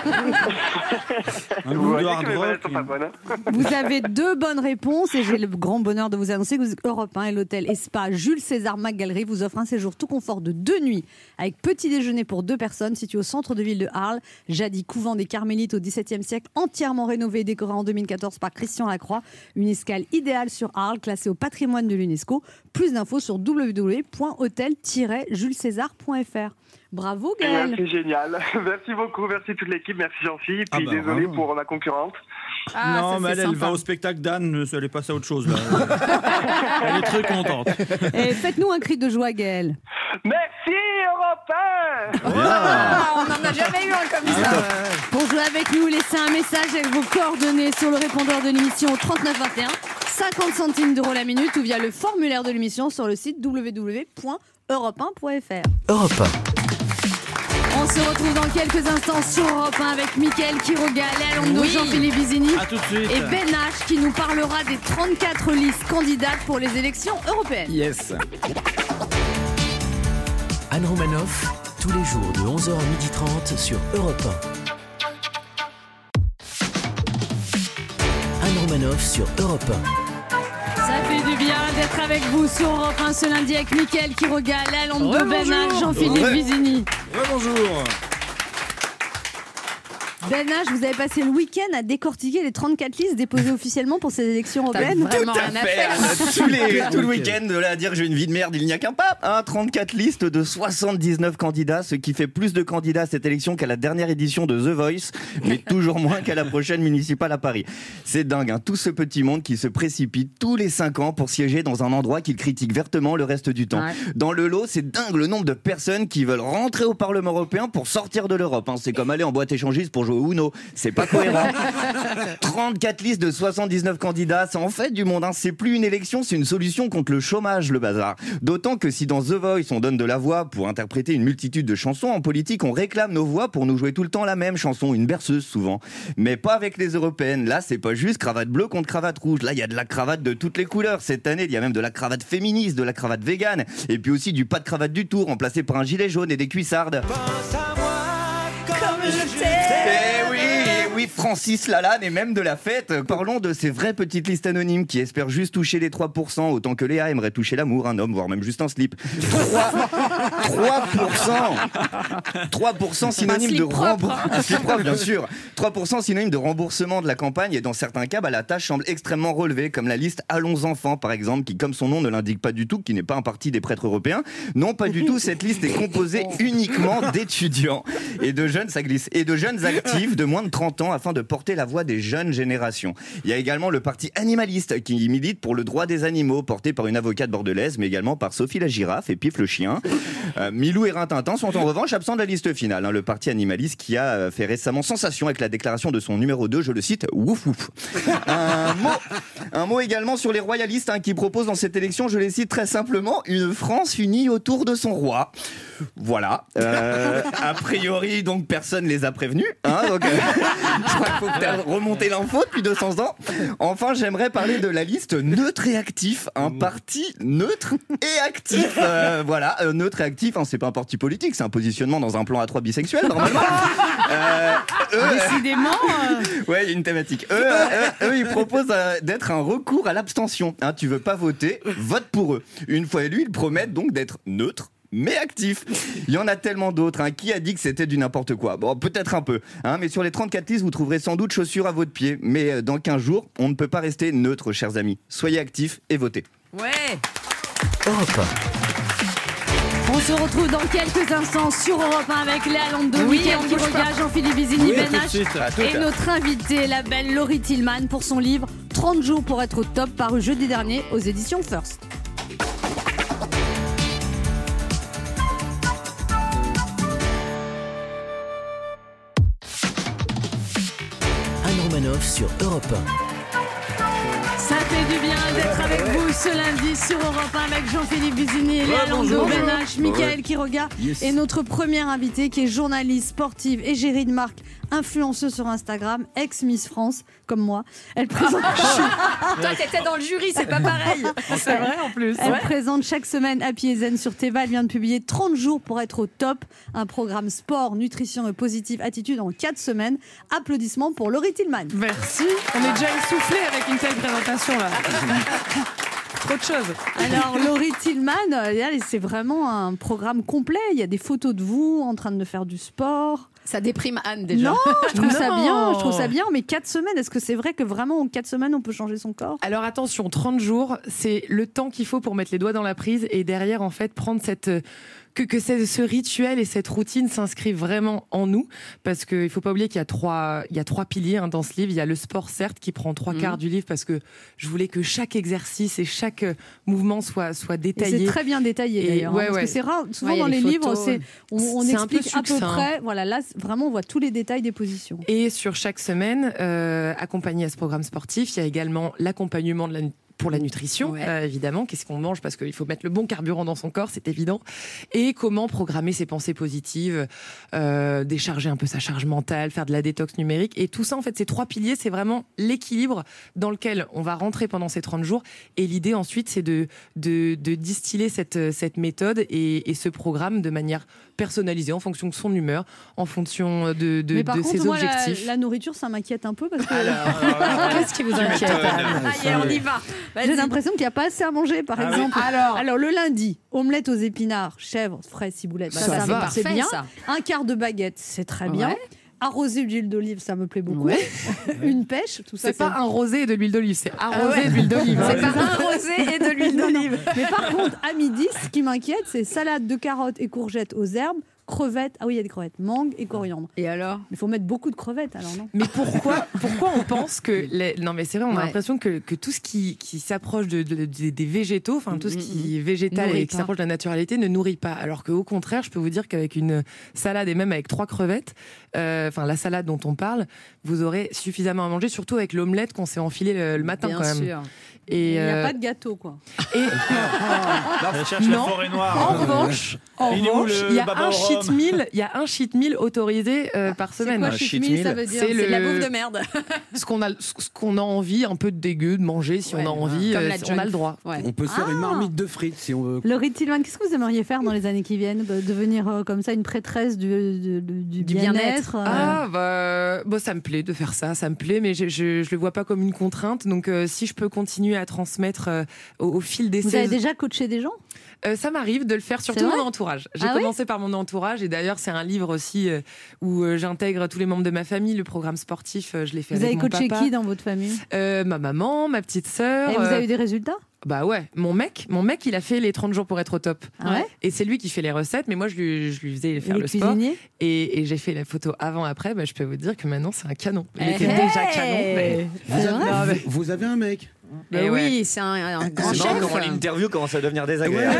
un Vous groupe de voyez hard que mes rock. manettes sont pas bonnes, hein. Vous avez deux bonnes réponses et j'ai le grand bonheur de vous annoncer que vous- Europe un et l'hôtel et spa Jules César McGallery vous offrent un séjour tout confort de deux nuits avec petit déjeuner pour deux personnes situé au centre de ville de Arles, jadis couvent des Carmélites au dix-septième siècle, entièrement rénové et décoré en deux mille quatorze par Christian Lacroix. Une escale idéale sur Arles, classée au patrimoine de l'UNESCO. Plus d'infos sur w w w point hôtel tiret jules césar point f r. Bravo Eh bien, Gaël. c'est génial. Merci beaucoup, merci toute l'équipe, merci Jean-Philippe. Ah Puis bah, désolé bravo. pour la concurrente. Ah, non, ça, mais c'est elle, elle sympa. va au spectacle d'Anne, elle est passée à autre chose là. Elle est très contente. Et faites-nous un cri de joie Gaël. Merci Europe un. Ah, on n'en a jamais eu un comme ça. Pour jouer avec nous, laissez un message avec vos coordonnées sur le répondeur de l'émission au trente-neuf vingt et un, cinquante centimes d'euros la minute ou via le formulaire de l'émission sur le site w w w point europe un point f r. Europe un. On se retrouve dans quelques instants sur Europe un avec Mickaël Quiroga, Léa Londo, Oui. Jean-Philippe Vizini A tout de suite. et Ben H qui nous parlera des trente-quatre listes candidates pour les élections européennes. Yes. Anne Romanoff, tous les jours de onze heures à midi trente sur Europe un. Anne Romanoff sur Europe un. Ça fait du bien d'être avec vous sur Europe un ce lundi avec Mickaël Quiroga, Léa Londo, Ben H, Jean-Philippe Ouais. Vizini. Bonjour. Ben H, vous avez passé le week-end à décortiquer les trente-quatre listes déposées officiellement pour ces élections européennes. Vraiment rien à faire. Tous les, tout le week-end, de là à dire j'ai une vie de merde, il n'y a qu'un pape. Hein, trente-quatre listes de soixante-dix-neuf candidats, ce qui fait plus de candidats à cette élection qu'à la dernière édition de The Voice, mais toujours moins qu'à la prochaine municipale à Paris. C'est dingue, hein, tout ce petit monde qui se précipite tous les cinq ans pour siéger dans un endroit qu'il critique vertement le reste du temps. Ouais. Dans le lot, c'est dingue le nombre de personnes qui veulent rentrer au Parlement européen pour sortir de l'Europe. Hein. C'est comme aller en boîte échangiste pour jouer au Uno. C'est pas cohérent. trente-quatre listes de soixante-dix-neuf candidats, ça en fait du monde. Hein. C'est plus une élection, c'est une solution contre le chômage, le bazar. D'autant que si dans The Voice, on donne de la voix pour interpréter une multitude de chansons, en politique, on réclame nos voix pour nous jouer tout le temps la même chanson, une berceuse souvent. Mais pas avec les européennes. Là, c'est pas juste cravate bleue contre cravate rouge. Là, il y a de la cravate de toutes les couleurs. Cette année, il y a même de la cravate féministe, de la cravate végane, et puis aussi du pas de cravate du tout, remplacé par un gilet jaune et des cuissardes. Comme je t'aime. Eh oui, eh oui, Francis Lalanne et même de la fête. Parlons de ces vraies petites listes anonymes qui espèrent juste toucher les trois pour cent, autant que Léa aimerait toucher l'amour, un homme, voire même juste un slip. trois pour cent trois pour cent synonyme Un de slip propre, remboursement. Un slip propre, bien sûr. trois pour cent synonyme de remboursement de la campagne et dans certains cas, bah, la tâche semble extrêmement relevée, comme la liste Allons enfants, par exemple, qui, comme son nom ne l'indique pas du tout, qui n'est pas un parti des prêtres européens. Non, pas du tout. Cette liste est composée uniquement d'étudiants et de jeunes, ça glisse, et de jeunes actifs de moins de trente ans afin afin de porter la voix des jeunes générations. Il y a également le parti animaliste qui milite pour le droit des animaux, porté par une avocate bordelaise, mais également par Sophie la girafe et Pif le chien. Euh, Milou et Rintintin sont en revanche absents de la liste finale. Hein, le parti animaliste qui a fait récemment sensation avec la déclaration de son numéro deux, je le cite, wouf wouf. Un mot, un mot également sur les royalistes hein, qui proposent dans cette élection, je les cite très simplement, une France unie autour de son roi. Voilà. Euh, a priori, donc personne les a prévenus. Hein, donc, euh, je crois qu'il faut peut-être remonter l'info depuis deux cents ans. Enfin, j'aimerais parler de la liste neutre et actif. Un parti neutre et actif. Euh, voilà, euh, neutre et actif, hein, c'est pas un parti politique, c'est un positionnement dans un plan A trois bisexuel, normalement. Euh, eux, Décidément. Euh... Ouais, il y a une thématique. Eux, eux, eux ils proposent euh, d'être un recours à l'abstention. Hein, tu veux pas voter, vote pour eux. Une fois élus, ils promettent donc d'être neutres mais actif. Il y en a tellement d'autres. Hein. Qui a dit que c'était du n'importe quoi? Bon, peut-être un peu. Hein, mais sur les trente-quatre listes, vous trouverez sans doute chaussures à votre pied. Mais dans quinze jours, on ne peut pas rester neutre, chers amis. Soyez actifs et votez. Ouais. Europe un. On se retrouve dans quelques instants sur Europe un avec Léa Lande, Oui, Mickaël on bouge Quiroga, pas. Jean-Philippe Vizini, Oui, à Ben tout de H suite, à tout à et l'heure. notre invitée, la belle Laurie Tillman, pour son livre trente jours pour être au top, paru jeudi dernier aux éditions First. Anne Romanoff sur Europe un. Ça fait du bien d'être avec vous ce lundi sur Europe un avec Jean-Philippe Vizini, Léa Lando, Ben H, Mickaël Quiroga Yes. et notre première invitée qui est journaliste sportive, égérie de marque, influenceuse sur Instagram, ex-Miss France, comme moi. Elle présente, Toi, t'étais dans le jury, c'est pas pareil. C'est vrai en plus. elle Ouais. présente chaque semaine Happy et Zen sur Teva. Elle vient de publier trente jours pour être au top, un programme sport, nutrition et positive attitude en quatre semaines. Applaudissements pour Laurie Tillman. Merci. On est déjà essoufflé avec une telle présentation là. Trop de choses. Alors, Laurie Tillman, euh, c'est vraiment un programme complet. Il y a des photos de vous en train de faire du sport. Ça déprime Anne déjà. Non, je trouve ça Non. bien. Je trouve ça bien. Mais quatre semaines, est-ce que c'est vrai que vraiment en quatre semaines on peut changer son corps? Alors attention, trente jours, c'est le temps qu'il faut pour mettre les doigts dans la prise et derrière en fait prendre cette que, que ce, ce rituel et cette routine s'inscrivent vraiment en nous, parce qu'il ne faut pas oublier qu'il y a trois, il y a trois piliers hein, dans ce livre. Il y a le sport, certes, qui prend trois Mmh. quarts du livre, parce que je voulais que chaque exercice et chaque mouvement soit, soit Et détaillé. c'est très bien détaillé Et d'ailleurs. hein, ouais, parce ouais. que c'est rare. Souvent Ouais, il y a dans les les livres, photos, c'est, on, on C'est un peu explique à peu succinct. près. Voilà, là, c'est- vraiment, on voit tous les détails des positions. Et sur chaque semaine, euh, accompagné à ce programme sportif, il y a également l'accompagnement de la pour la nutrition, Ouais. euh, évidemment, qu'est-ce qu'on mange, parce qu'il faut mettre le bon carburant dans son corps, c'est évident, et comment programmer ses pensées positives, euh, décharger un peu sa charge mentale, faire de la détox numérique, et tout ça, en fait, ces trois piliers, c'est vraiment l'équilibre dans lequel on va rentrer pendant ces trente jours, et l'idée ensuite, c'est de, de, de distiller cette, cette méthode et, et ce programme de manière personnalisée, en fonction de son humeur, en fonction de, de, Mais par de contre, ses moi, la, objectifs. la nourriture, ça m'inquiète un peu parce que Qu'est-ce qui vous inquiète, Anne? Allez, on y va. j'ai l'impression qu'il n'y a pas assez à manger, par Ah oui. exemple. Alors, Alors, le lundi, omelette aux épinards, chèvre, frais, ciboulette. Bah, ça, ça ça, va. c'est Parfait, bien. ça. Un quart de baguette, c'est très Ouais. bien. Arrosé d'huile d'olive, ça me plaît beaucoup. Ouais. Une pêche, tout ça. c'est pas un rosé et de l'huile d'olive, c'est arrosé Ah ouais. d'huile d'olive. C'est hein. pas un rosé et de l'huile d'olive. Mais par contre, à midi, ce qui m'inquiète, c'est salade de carottes et courgettes aux herbes, crevettes. Ah oui, il y a des crevettes, mangue et coriandre. Et alors? Mais il faut mettre beaucoup de crevettes alors, non? Mais pourquoi, pourquoi on pense que les... non mais c'est vrai, on a Ouais. l'impression que, que tout ce qui, qui s'approche de, de- de- des végétaux, enfin tout ce qui est végétal Nourrit et qui pas. s'approche de la naturalité ne nourrit pas. Alors qu'au contraire, je peux vous dire qu'avec une salade et même avec trois crevettes, euh, enfin la salade dont on parle, vous aurez suffisamment à manger, surtout avec l'omelette qu'on s'est enfilé le, le matin Bien quand même. sûr. Et, Il n'y a euh, pas de gâteau, quoi. et Elle cherche Non. la forêt noire. en revanche, en Il est où revanche, le il y a baba un au cheat rhum meal, il y a un cheat meal autorisé euh, par C'est semaine. quoi Un cheat cheat meal, meal ça veut dire? C'est C'est le- de la bouffe de merde. ce qu'on a, ce qu'on a envie, un peu de dégueu, de manger si Ouais, on a envie, comme euh, la on junk. a le droit. Ouais. On peut se faire une Ah. marmite de frites si on veut. Laurie Tillman, qu'est-ce que vous aimeriez faire dans les années qui viennent? De- Devenir euh, comme ça une prêtresse du, du, du- du Du bien-être, bien-être. euh, Ah bah, bah ça me plaît de faire ça, ça me plaît, mais je, je, je le vois pas comme une contrainte. Donc euh, si je peux continuer à transmettre euh, au, au fil des Vous saisons. avez déjà coaché des gens ? Euh, ça m'arrive de le faire, surtout C'est vrai mon entourage. J'ai Ah commencé par mon entourage et d'ailleurs c'est un livre aussi euh, où euh, j'intègre tous les membres de ma famille. Le programme sportif, euh, je l'ai fait Vous avec avez mon coaché papa. qui dans votre famille ? Euh, Ma maman, ma petite sœur. Et vous euh, avez eu des résultats ? Bah ouais, mon mec, mon mec, il a fait les trente jours pour être au top. Ah ouais ? Et c'est lui qui fait les recettes, mais moi je lui, je lui faisais faire Les le sport. cuisiniers ? Et, et j'ai fait la photo avant-après. Bah, je peux vous dire que maintenant c'est un canon. Il Hey était déjà canon. Mais... Vous avez, Non, mais- vous, vous avez un mec Mais Et oui, ouais. c'est un, un grand C'est chef. marrant comment l'interview commence à devenir désagréable.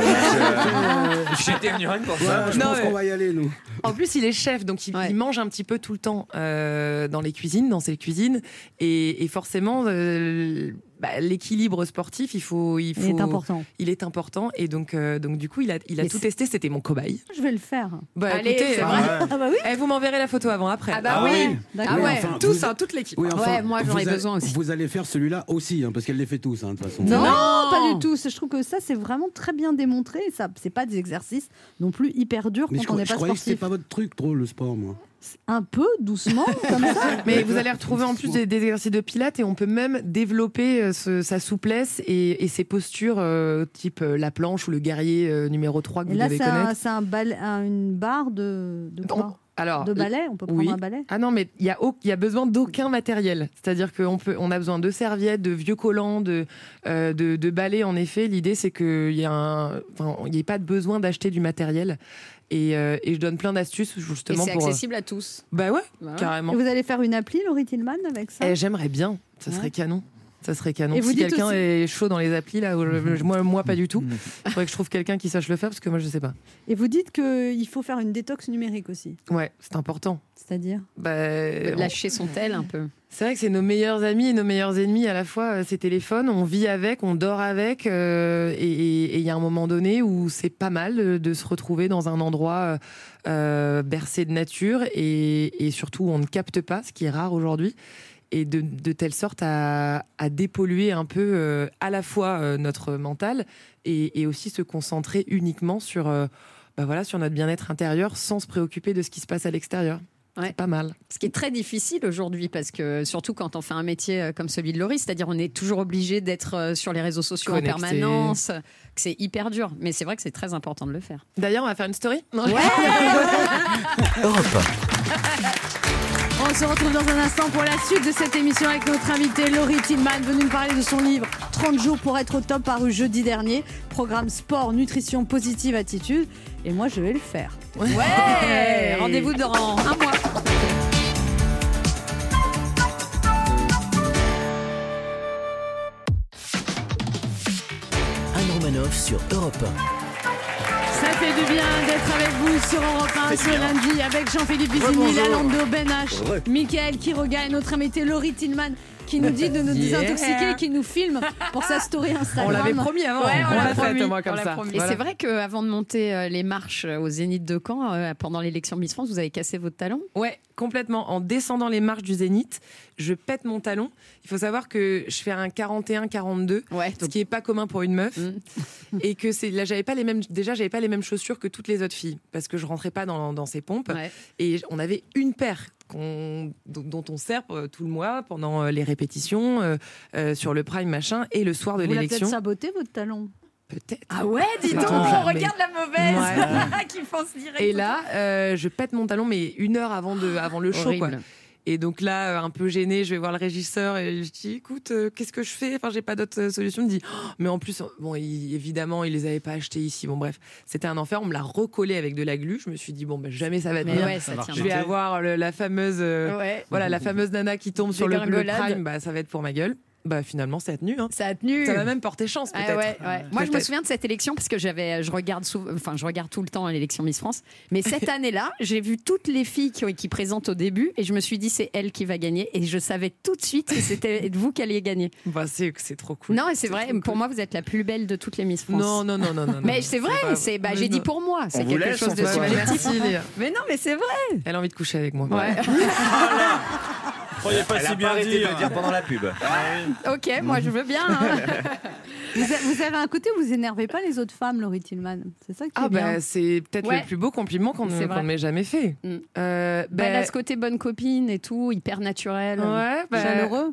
J'étais venu rien que pour ça. Ouais, je Non, pense mais- qu'on va y aller, nous. En plus, il est chef, donc il, Ouais. il mange un petit peu tout le temps euh, dans les cuisines, dans ses cuisines, et, et forcément, euh, bah, l'équilibre sportif, il faut, il faut, Il est important. Il est important, et donc, euh, donc du coup, il a, il a Mais tout c'est- testé. C'était mon cobaye. Je vais le faire. Bah, Allez, écoutez, c'est euh, vrai. Ah bah oui. eh, vous m'enverrez la photo avant après. Ah bah Ah oui. oui. D'accord. Ah Oui, ouais, enfin, tous, vous- hein, toute l'équipe. Oui, enfin, Ouais, moi, j'en ai vous a- besoin aussi. Vous allez faire celui-là aussi, hein, parce qu'elle les fait tous, hein, de toute façon. Non, Non. pas du tout. Je trouve que ça, c'est vraiment très bien démontré. Ça, c'est pas des exercices non plus hyper durs Mais quand je, on cro- n'est je pas croyais que c'était sportif. pas votre truc, trop, le sport, moi. Un peu, doucement, comme ça. Mais vous allez retrouver en plus des, des exercices de pilates et on peut même développer euh, ce- sa souplesse et, et ses postures euh, type euh, la planche ou le guerrier euh, numéro trois que Et vous là, devez c'est un, connaître. c'est un bal- un- une barre de, de quoi Alors, De balai. On peut prendre oui. un balai. Ah non, mais il y a, au- il y a besoin d'aucun matériel. C'est-à-dire qu'on peut, on a besoin de serviettes, de vieux collants, de, euh, de, de balais. En effet, l'idée c'est qu'il y a un, enfin, il n'y ait pas de besoin d'acheter du matériel. Et, euh, et je donne plein d'astuces Et justement c'est pour. accessible à tous. Bah ouais, Voilà. carrément. Et vous allez faire une appli, Laurie Tillman, avec ça Eh, J'aimerais bien. Ça serait Ouais. canon. Ça serait canon. Et vous Si dites quelqu'un aussi- est chaud dans les applis, là, où je- moi, moi pas du tout. Il faudrait que je trouve quelqu'un qui sache le faire parce que moi je sais pas. Et vous dites qu'il faut faire une détox numérique aussi. Ouais, c'est important. C'est-à-dire Bah, on- Lâcher son tel un peu. C'est vrai que c'est nos meilleurs amis et nos meilleurs ennemis à la fois, euh, ces téléphones. On vit avec, on dort avec. euh, et il y a un moment donné où c'est pas mal de, de se retrouver dans un endroit euh, euh, bercé de nature et, et surtout où on ne capte pas, ce qui est rare aujourd'hui. Et de, de telle sorte à, à dépolluer un peu euh, à la fois euh, notre mental et, et aussi se concentrer uniquement sur, euh, bah voilà, sur notre bien-être intérieur sans se préoccuper de ce qui se passe à l'extérieur. Ouais. C'est pas mal. Ce qui est très difficile aujourd'hui, parce que surtout quand on fait un métier euh, comme celui de Laurie, c'est-à-dire on est toujours obligé d'être euh, sur les réseaux sociaux Connecté. en permanence, que c'est hyper dur. Mais c'est vrai que c'est très important de le faire. D'ailleurs, on va faire une story. Europe On se retrouve dans un instant pour la suite de cette émission avec notre invitée Laurie Tillman, venue nous parler de son livre trente jours pour être au top, paru jeudi dernier. Programme sport, nutrition, positive attitude. Et moi, je vais le faire. Ouais. Rendez-vous dans un mois. Anne Romanoff sur Europe un. Ça fait du bien d'être avec vous sur Europe un ce lundi avec Jean-Philippe Vizini, Lalando, Ben H, Mickaël Quiroga et notre invité Laurie Tillman qui nous dit de nous Yeah. désintoxiquer, qui nous filme pour sa story Instagram. On l'avait promis avant. Ouais, on on l'a l'a fait, promis, moi, comme on l'a ça. promis. Et Voilà. c'est vrai qu'avant de monter euh, les marches euh, au Zénith de Caen, euh, pendant l'élection Miss France, vous avez cassé votre talon. Ouais, complètement. En descendant les marches du Zénith, je pète mon talon. Il faut savoir que je fais un quarante et un quarante-deux, Ouais. ce qui est pas commun pour une meuf, Mm. et que c'est là j'avais pas les mêmes. Déjà, j'avais pas les mêmes chaussures que toutes les autres filles parce que je rentrais pas dans, dans ces pompes. Ouais. Et on avait une paire qu'on- dont, dont on sert euh, tout le mois pendant euh, les répétitions, euh, euh, sur le prime machin, et le soir de Vous l'avez peut-être l'élection. saboté votre talon. Peut-être. Ah ouais, dis donc, Sait-on jamais. regarde la mauvaise Ouais. qui fonce direct. Et là, euh, je pète mon talon, mais une heure avant, de, avant le show, Horrible. quoi. Et donc là, euh, un peu gênée, je vais voir le régisseur et je dis, écoute, euh, qu'est-ce que je fais? Enfin, j'ai pas d'autre euh, solution. Il me dit, oh, mais en plus, bon, il- évidemment, ils les avaient pas achetés ici. Bon, bref, c'était un enfer. On me l'a recollé avec de la glu. Je me suis dit, bon, ben, jamais ça va Mais tenir. ouais, ça tient. Je vais avoir le- la fameuse, euh, Ouais. voilà, la fameuse nana qui tombe sur le, le Dégringolade. prime. Bah, ça va être pour ma gueule. Bah, finalement, ça a tenu. Hein. Ça a tenu. Ça va même porter chance, Ah peut-être. ouais, ouais. Moi, je me Peut-être. souviens de cette élection parce que j'avais, je regarde, souvent, enfin, je regarde tout le temps l'élection Miss France. Mais cette année-là, j'ai vu toutes les filles qui, qui présentent au début et je me suis dit c'est elle qui va gagner et je savais tout de suite que c'était vous qui alliez gagner. Bah, c'est, c'est trop cool. Non, et c'est vrai. trop Pour cool. moi, vous êtes la plus belle de toutes les Miss France. Non, non, non, non, non. non, Mais non. c'est vrai. pas- C'est, bah, Mais j'ai non. dit pour moi. C'est vous quelque laisse, chose on de fait quoi. subjectif. Merci, Léa. Mais non, mais c'est vrai. Elle a envie de coucher avec moi. Ouais. Croyez pas Elle si a bien pas arrêté dire. de le dire pendant la pub. Ok, moi je veux bien. hein. Vous, a- vous avez un côté où vous énervez pas les autres femmes, Laurie Tillman. C'est ça qui Ah est bien. bah c'est peut-être Ouais. le plus beau compliment qu'on C'est ne vrai. qu'on ne m'ait jamais fait. Mm. Euh, Bah, bah, elle a ce côté bonne copine et tout, hyper naturel. ouais, bah, Chaleureux.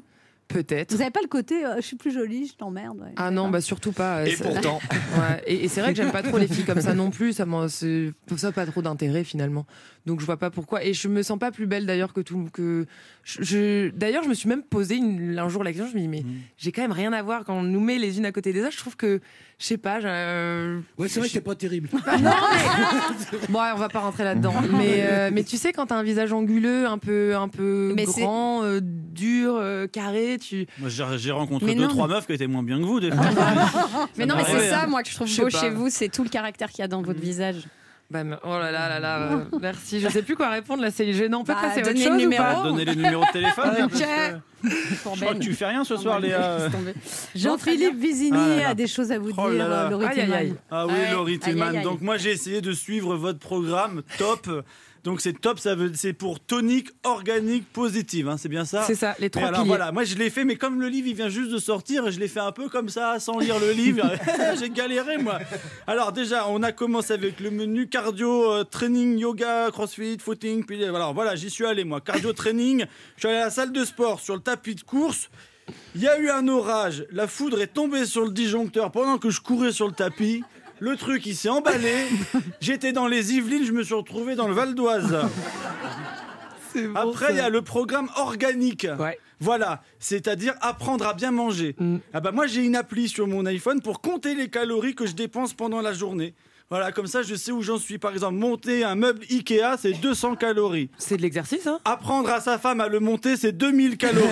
Peut-être. Vous n'avez pas le côté euh, je suis plus jolie, je t'emmerde. Ouais. Ah non, bah surtout pas. Et Ça- pourtant. Ouais, et, et c'est vrai que j'aime pas trop les filles comme ça non plus. Ça, m'en- c'est- ça a pas trop d'intérêt finalement. Donc je vois pas pourquoi. Et je me sens pas plus belle d'ailleurs que tout. Que je, je- d'ailleurs, je me suis même posé une, un jour la question. Je me dis mais j'ai quand même rien à voir quand on nous met les unes à côté des autres. Je trouve que je sais pas. je- Ouais, c'est vrai que t'es pas terrible. non, mais... Bon, ouais, on va pas rentrer là-dedans. Mais, euh, mais tu sais, quand t'as un visage anguleux, un peu, un peu Mais grand, euh, dur, euh, carré, tu. Moi, j'ai j'ai rencontré Mais deux, non. trois meufs qui étaient moins bien que vous, des fois. Mais non, mais c'est ça, moi, que je trouve Je sais beau pas. chez vous, c'est tout le caractère qu'il y a dans votre visage. Bah, mais- oh là là là là, euh, merci. Je sais plus quoi répondre là, c'est gênant. On peut Bah, passer à autre donnez chose le ou numéro. pas Donner les numéros de téléphone. Ok. parce que Je crois que tu fais rien ce soir, Léa. Jean-Philippe Vizini Ah là là. a des choses à vous Oh dire, là là. euh, Laurie Aïe, aïe, Tillman. aïe. Ah oui, Ouais. Laurie Aïe, Tillman. aïe, aïe. Donc moi j'ai essayé de suivre votre programme top. Donc c'est top, ça veut, c'est pour tonique organique positive, hein, c'est bien ça. C'est ça, les Mais trois alors piliers. voilà, moi je l'ai fait, mais comme le livre il vient juste de sortir, je l'ai fait un peu comme ça, sans lire le livre. J'ai galéré moi. Alors déjà, on a commencé avec le menu cardio, euh, training, yoga, crossfit, footing. Puis alors voilà, j'y suis allé moi. Cardio training, je suis allé à la salle de sport sur le tapis de course. Il y a eu un orage, la foudre est tombée sur le disjoncteur pendant que je courais sur le tapis. Le truc, il s'est emballé. J'étais dans les Yvelines, je me suis retrouvé dans le Val d'Oise. Après, il y a le programme organique. Ouais. Voilà, c'est-à-dire apprendre à bien manger. Mm. Ah bah moi, j'ai une appli sur mon iPhone pour compter les calories que je dépense pendant la journée. Voilà, comme ça, je sais où j'en suis. Par exemple, monter un meuble Ikea, c'est deux cents calories. C'est de l'exercice, hein. Apprendre à sa femme à le monter, c'est deux mille calories.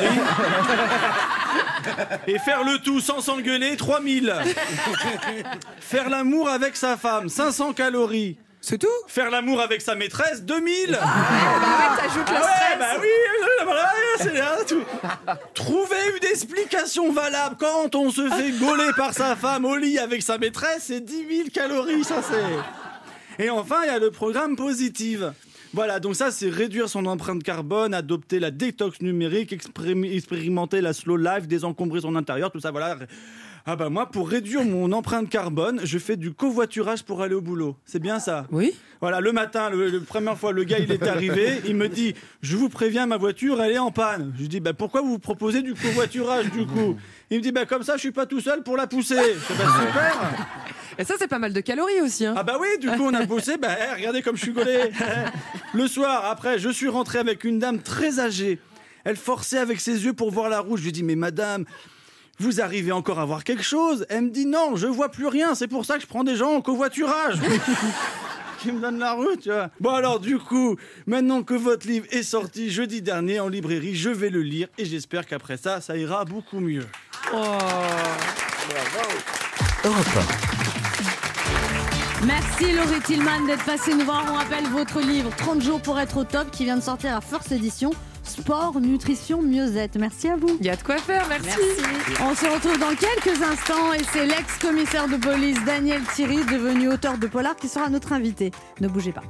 Et faire le tout sans s'engueuler, trois mille. Faire l'amour avec sa femme, cinq cents calories. C'est tout. Faire l'amour avec sa maîtresse, deux mille. Bah ouais, t'ajoutes le Ah ouais, stress. bah oui, euh, voilà, c'est là, tout. Trouver une explication valable quand on se fait gauler par sa femme au lit avec sa maîtresse, c'est dix mille calories, ça c'est. Et enfin, il y a le programme positive. Voilà, donc ça, c'est réduire son empreinte carbone, adopter la détox numérique, expérim- expérimenter la slow life, désencombrer son intérieur, tout ça, voilà. Ah bah moi, pour réduire mon empreinte carbone, je fais du covoiturage pour aller au boulot. C'est bien ça? Oui. Voilà, le matin, le, le première fois, le gars, il est arrivé, il me dit, je vous préviens, ma voiture, elle est en panne. Je lui dis, bah, pourquoi vous vous proposez du covoiturage, du coup? Il me dit, bah, comme ça, je suis pas tout seul pour la pousser. Je dis, bah, super. Et ça, c'est pas mal de calories aussi, hein. Ah bah oui, du coup, on a bossé, bah, eh, regardez comme je suis gaulé. Le soir, après, je suis rentré avec une dame très âgée. Elle forçait avec ses yeux pour voir la route. Je lui dis, mais madame, vous arrivez encore à voir quelque chose? Elle me dit, non, je vois plus rien, c'est pour ça que je prends des gens en covoiturage. Qui me donne la route, tu vois. Bon alors du coup, maintenant que votre livre est sorti jeudi dernier en librairie, je vais le lire et j'espère qu'après ça, ça ira beaucoup mieux. Oh. Europe Merci Laurie Tillman d'être passée nous voir. On rappelle votre livre trente jours pour être au top qui vient de sortir à First Edition. Sport, nutrition, mieux-être. Merci à vous. Il y a de quoi faire, merci. On se retrouve dans quelques instants et c'est l'ex-commissaire de police Daniel Thierry, devenu auteur de polar, qui sera notre invité. Ne bougez pas.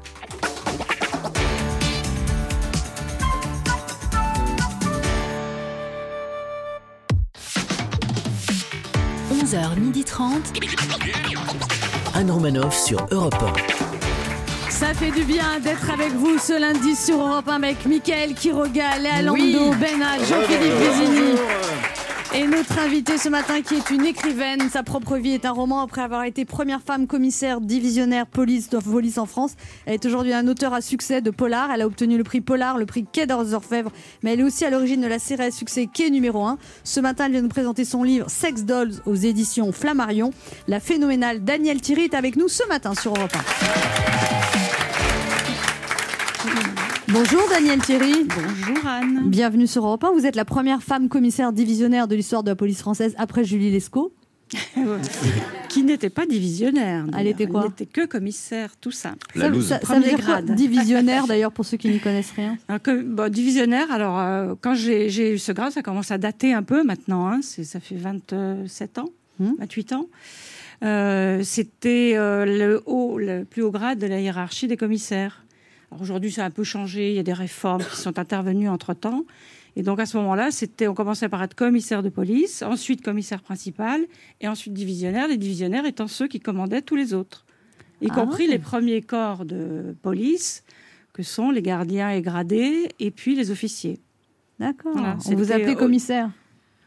onze heures trente. Anne Romanoff sur Europe un. Ça fait du bien d'être avec vous ce lundi sur Europe un avec Mickaël Quiroga, Léa Lando, Oui. Benat, Jean-Philippe Vizini. Et notre invitée ce matin qui est une écrivaine, sa propre vie est un roman après avoir été première femme commissaire divisionnaire police of police en France. Elle est aujourd'hui un auteur à succès de polar. Elle a obtenu le prix Polar, le prix Quai d'Orfèvre, mais elle est aussi à l'origine de la série à succès Quai numéro un. Ce matin, elle vient nous présenter son livre Sex Dolls aux éditions Flammarion. La phénoménale Daniel Thierry est avec nous ce matin sur Europe un. Bonjour Daniel Thierry. Bonjour Anne. Bienvenue sur Europe un. Vous êtes la première femme commissaire divisionnaire de l'histoire de la police française après Julie Lescaut. Qui n'était pas divisionnaire. Elle était quoi? Elle n'était que commissaire, tout simple. La loose. Ça, ça Premier veut dire quoi, grade. divisionnaire d'ailleurs pour ceux qui n'y connaissent rien? Alors que, bon, divisionnaire, alors euh, quand j'ai, j'ai eu ce grade, ça commence à dater un peu maintenant. Hein, c'est, ça fait vingt-sept ans, Mmh. vingt-huit ans. Euh, c'était euh, le, haut, le plus haut grade de la hiérarchie des commissaires. Alors aujourd'hui, ça a un peu changé. Il y a des réformes qui sont intervenues entre-temps. Et donc, à ce moment-là, c'était, on commençait par être commissaire de police, ensuite commissaire principal, et ensuite divisionnaire. Les divisionnaires étant ceux qui commandaient tous les autres, y Ah compris ouais. les premiers corps de police, que sont les gardiens et gradés, et puis les officiers. D'accord. Voilà, On vous c'était- appelait commissaire.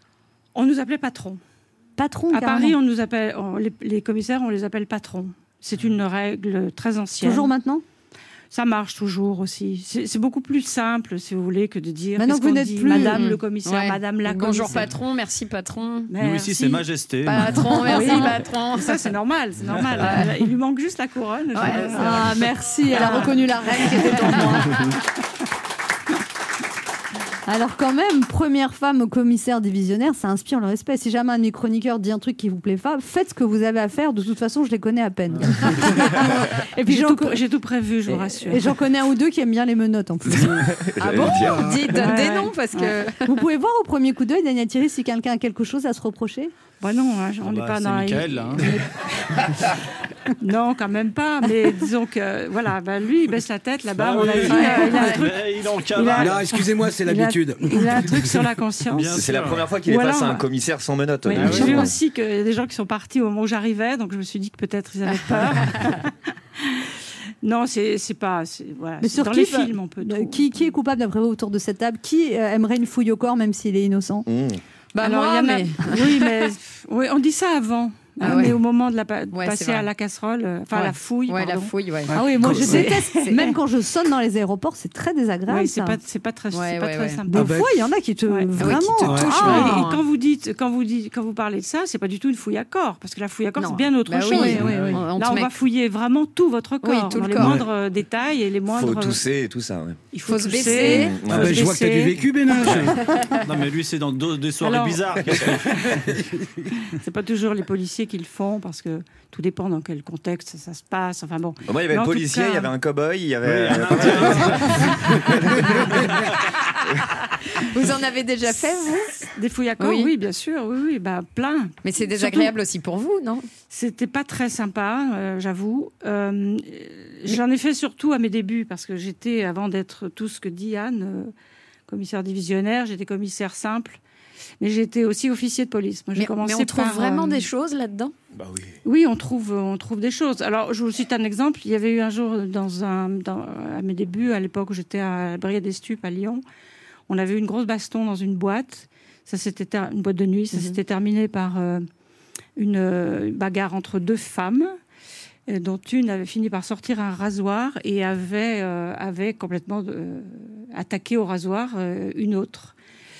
On nous appelait patron. Patron, À carrément. Paris, on nous appelle, on- les, les commissaires, on les appelle patrons. C'est une règle très ancienne. Toujours maintenant ? Ça marche toujours aussi. C'est c'est beaucoup plus simple, si vous voulez, que de dire Maintenant qu'est-ce que vous qu'on n'êtes dit, plus- Madame Mmh. le commissaire, Ouais. Madame la Bonjour commissaire. patron, merci patron. Nous ici, c'est Majesté. Patron, merci Oui. patron. Ça, c'est normal, c'est normal. Ouais. Il lui manque juste la couronne. je- Ah, merci, elle a reconnu la reine qui était en moi. Alors quand même, première femme au commissaire divisionnaire, ça inspire le respect. Si jamais un de mes chroniqueurs dit un truc qui vous plaît pas, faites ce que vous avez à faire. De toute façon, je les connais à peine. Et puis J'ai j'en tout, co- j'ai tout prévu, je vous rassure. et j'en connais un ou deux qui aiment bien les menottes en plus. Ah bon Dis, donne des Ouais. noms parce que. Vous pouvez voir au premier coup d'œil, Daniel Thierry, si quelqu'un a quelque chose à se reprocher. Bah non, hein, on n'est bah, pas c'est dans. Mickaël, là, hein. Non, quand même pas. Mais disons que voilà, bah, lui, il baisse la tête là-bas. Bah à mon oui. avis, euh, il a un truc. Mais il est en Il a- cavale. Non, excusez-moi, c'est il a- l'habitude. Il a un truc sur la conscience. Bien C'est la sûr. première fois qu'il est Ou face à alors, un commissaire sans menottes. Oui, Ah j'ai oui. vu aussi qu'il y a des gens qui sont partis au moment où j'arrivais, donc je me suis dit que peut-être ils avaient peur. Non, c'est c'est pas. c'est- Voilà, Mais c'est sur dans qui les va- films, on peut. Euh, tout. qui, qui est coupable d'après vous autour de cette table? Qui euh, aimerait une fouille au corps même s'il est innocent? Mmh. Bah Alors, moi, il y en a- mais. Oui, mais oui, on dit ça avant. Ah hein, ouais. Mais au moment de la pa- Ouais, c'est passer vrai. à la casserole, euh, enfin à Ouais. la fouille. Ouais, la pardon. fouille, ouais. Ah oui, moi je C'est- déteste. Même quand je sonne dans les aéroports, c'est très désagréable. Oui, c'est ça. pas, c'est pas très, Ouais, c'est pas ouais, très ouais. sympa. Des Ah bah, fois, il y en a qui te Ouais. vraiment. qui te Ouais. touchent. Ah, vraiment. et, et quand vous dites, quand vous dites, quand vous parlez de ça, c'est pas du tout une fouille à corps, parce que la fouille à corps Non. c'est bien autre Bah chose. oui, oui, oui. On, on Là, te on met- va fouiller vraiment tout votre corps, Oui, tout dans le les corps. moindres euh, détails et les moindres. Faut tousser et tout ça. Ouais. Il Faut se tousser, baisser. faut Ah bah, se je vois que t'as du baisser. vécu, Bénage. Non, mais lui, c'est dans do- des soirées Alors- bizarres. Qu'est-ce que- C'est pas toujours les policiers qui le font, parce que tout dépend dans quel contexte ça, ça se passe. Enfin bon. Moi, il y avait Mais en le tout policier, cas- il y avait un cow-boy, il y avait. Oui, un Vous en avez déjà fait, vous? Des fouilles à corps, Oui. oui. bien sûr, oui, oui, bah plein. Mais c'est désagréable aussi pour vous, non? C'était pas très sympa, euh, j'avoue. Euh, J'en ai fait surtout à mes débuts, parce que j'étais, avant d'être tout ce que dit Anne, euh, commissaire divisionnaire, j'étais commissaire simple, mais j'étais aussi officier de police. Moi, j'ai Mais, commencé mais on trouve par, vraiment euh, des choses là-dedans? Bah oui. Oui, on trouve, on trouve des choses. Alors, je vous cite un exemple. Il y avait eu un jour, dans un, dans, à mes débuts, à l'époque où j'étais à la brigade des stupes à Lyon, on avait eu une grosse baston dans une boîte. Ça, c'était ter- une boîte de nuit. Ça Mhm. s'était terminé par euh, une euh, bagarre entre deux femmes, euh, dont une avait fini par sortir un rasoir et avait, euh, avait complètement euh, attaqué au rasoir euh, une autre.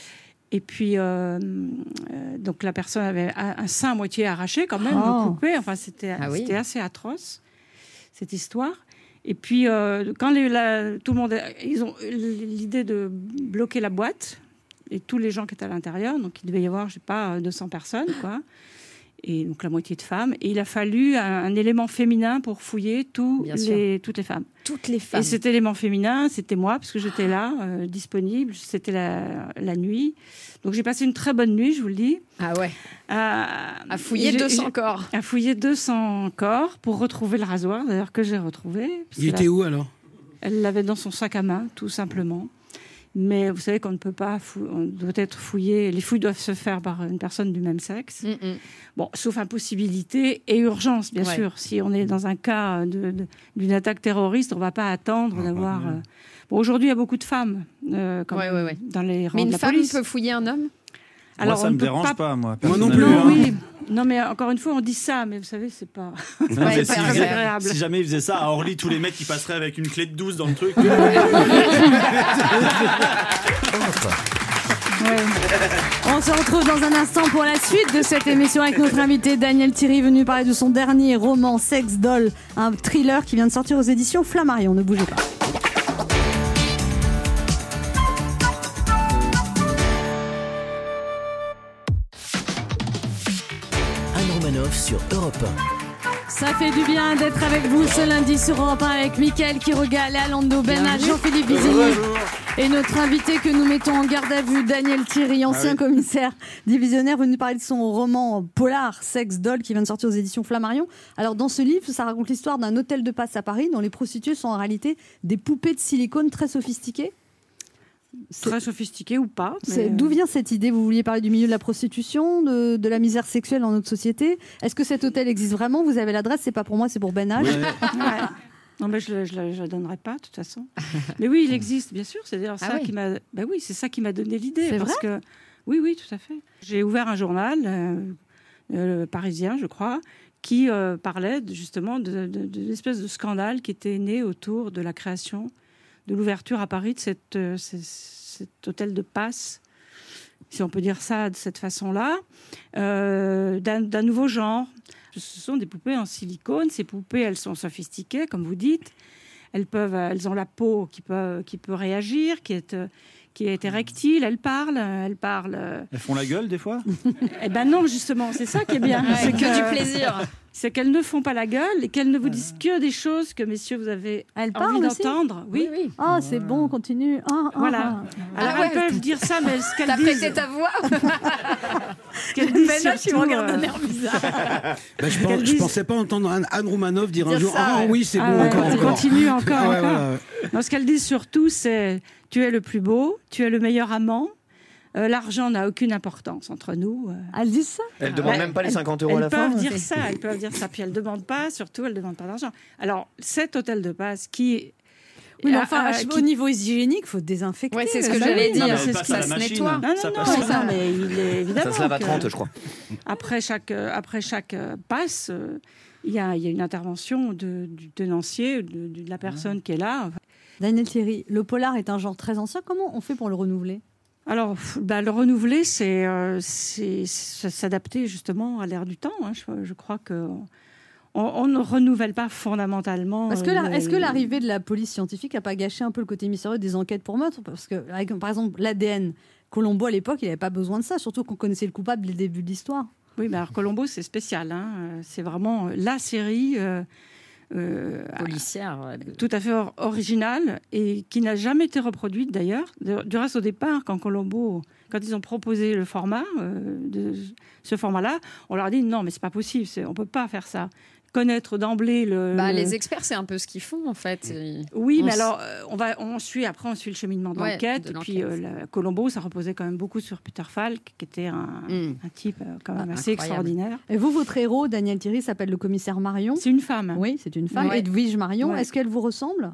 Et puis, euh, euh, donc la personne avait un, un sein à moitié arraché, quand même, Oh. coupé. Enfin, c'était Ah oui. c'était assez atroce, cette histoire. Et puis, euh, quand les, la- tout le monde, ils ont eu l'idée de bloquer la boîte et tous les gens qui étaient à l'intérieur, donc il devait y avoir, je sais pas, deux cents personnes, quoi. Et donc la moitié de femmes. Et il a fallu un, un élément féminin pour fouiller tous Bien sûr. les, toutes les femmes. Toutes les femmes. Et cet élément féminin, c'était moi, parce que j'étais là, euh, disponible. C'était la, la nuit. Donc j'ai passé une très bonne nuit, je vous le dis. Ah ouais. À, À fouiller j'ai- deux cents j'ai- corps. À fouiller deux cents corps pour retrouver le rasoir, d'ailleurs, que j'ai retrouvé. parce Il que était la- où alors? Elle l'avait dans son sac à main, tout simplement. Mais vous savez qu'on ne peut pas, fou- on doit être fouillé. Les fouilles doivent se faire par une personne du même sexe. Mm, mm. Bon, sauf impossibilité et urgence, bien Ouais. sûr. Si on est dans un cas de- de- d'une attaque terroriste, on ne va pas attendre Ah, d'avoir. bah, euh, Bon, aujourd'hui, il y a beaucoup de femmes euh, quand Ouais, même, ouais, ouais. dans les rangs Mais de une la femme police. peut fouiller un homme? Moi, ça on me ne peut dérange pas, moi. Moi non personnellement. Non, plus, oui. Non, mais encore une fois, on dit ça, mais vous savez, c'est pas. Non, mais Ouais, si, pas si- agréable. si jamais ils faisaient ça à Orly, tous les mecs ils passeraient avec une clé de douze dans le truc. On se retrouve dans un instant pour la suite de cette émission avec notre invité Daniel Thierry, venu parler de son dernier roman Sex Doll, un thriller qui vient de sortir aux éditions Flammarion. Ne bougez pas. Anne Romanoff sur Europe un. Ça fait du bien d'être avec vous ce lundi sur Europe un avec Mickaël Quiroga, Léa Lando, Bernard, Jean-Philippe Vizini et notre invité que nous mettons en garde à vue, Daniel Thierry, ancien commissaire divisionnaire, venu parler de son roman polar Sex Doll qui vient de sortir aux éditions Flammarion. Alors dans ce livre, ça raconte l'histoire d'un hôtel de passe à Paris dont les prostituées sont en réalité des poupées de silicone très sophistiquées. C'est- Très sophistiqué ou pas. mais, C'est- euh, D'où vient cette idée? Vous vouliez parler du milieu de la prostitution, de, de la misère sexuelle dans notre société. Est-ce que cet hôtel existe vraiment? Vous avez l'adresse, c'est pas pour moi, c'est pour Ben H. Ouais. Ouais. Non, mais je ne la donnerai pas, de toute façon. Mais oui, il existe, bien sûr. C'est d'ailleurs ça Ah oui. qui m'a. Ben oui, c'est ça qui m'a donné l'idée. C'est parce vrai que Oui, oui, tout à fait. J'ai ouvert un journal, euh, euh, parisien, je crois, qui euh, parlait de, justement de, de, de l'espèce de scandale qui était né autour de la création, de l'ouverture à Paris de cette, euh, cet, cet hôtel de passe, si on peut dire ça de cette façon-là, euh, d'un, d'un nouveau genre. Ce sont des poupées en silicone. Ces poupées, elles sont sophistiquées, comme vous dites. Elles peuvent, elles ont la peau qui peut, qui peut réagir, qui est, qui est érectile. Elles parlent, elles parlent. Elles font la gueule des fois? Eh ben non, justement, c'est ça qui est bien. Ouais, c'est que, que du plaisir. C'est qu'elles ne font pas la gueule et qu'elles ne vous disent que des choses que, messieurs, vous avez elles envie aussi d'entendre. Oui, oui. Ah, oh, c'est bon, continue. Oh, oh, voilà. oh. Alors, ah ouais, elles peuvent dire ça, mais ce qu'elles T'as disent... prêté ta voix? Ce qu'elles disent Ben, tu me surtout, regardes d'un euh, air bizarre. Ben, je, pense, je pensais pas entendre Anne, Anne Romanoff dire, Dire un jour ça, ah ouais. oui c'est Ah bon ouais, encore on encore. continue encore, Ah ouais, encore. voilà, ouais. Non, ce qu'elles disent surtout, c'est tu es le plus beau, tu es le meilleur amant. Euh, l'argent n'a aucune importance entre nous. Euh. Elles disent ça? Elles demandent Ouais, même pas les elles- cinquante euros à la Elles fin. peuvent dire ça, elles peuvent dire ça. Puis elles ne demandent pas, surtout, elles ne demandent pas d'argent. Alors, cet hôtel de passe qui... Oui, mais a- enfin, a- au qui- niveau hygiénique, il faut désinfecter. Ouais, c'est ce que Ça, j'allais oui. dire. Non, mais C'est elle ce passe qui- à ça la se machine. nettoie. Non, non, Ça non, passe. ça, mais il est évidemment Ça se lave à que- trente, je crois. Après chaque, euh, après chaque euh, passe, euh, il y, a, il y a une intervention de, du tenancier, de, de la personne qui est là. Daniel Thierry, le polar est un genre très ancien. Comment on fait pour le renouveler? Alors, pff, bah, le renouveler, c'est, euh, c'est, c'est s'adapter justement à l'ère du temps. hein. Je, je crois que on, on ne renouvelle pas fondamentalement. Parce que euh, la- le- Est-ce que l'arrivée de la police scientifique n'a pas gâché un peu le côté mystérieux des enquêtes pour meurtre? Parce que, avec, par exemple, l'A D N, Colombo à l'époque, il n'avait pas besoin de ça, surtout qu'on connaissait le coupable dès le début de l'histoire. Oui, mais alors Colombo, c'est spécial. hein. Euh, C'est vraiment la série euh, euh, Policière. ouais. tout à fait or- originale et qui n'a jamais été reproduite d'ailleurs. De- Du reste, au départ, quand Colombo, quand ils ont proposé le format euh, de ce format-là, on leur a dit non, mais c'est pas possible, c'est, on peut pas faire ça. Connaître d'emblée le. Bah, le- les experts, c'est un peu ce qu'ils font en fait. Ils- Oui, on mais s- alors euh, on va, on suit après, on suit le cheminement de Ouais, l'enquête. de Et puis l'enquête. euh, la- Colombo, ça reposait quand même beaucoup sur Peter Falk, qui était un, Mm. un type euh, quand même Ah, assez incroyable. extraordinaire. Et vous, votre héros, Daniel Thierry, s'appelle le commissaire Marion. C'est une femme. Oui, c'est une femme. Ouais. Edwige Marion. Ouais. Est-ce qu'elle vous ressemble?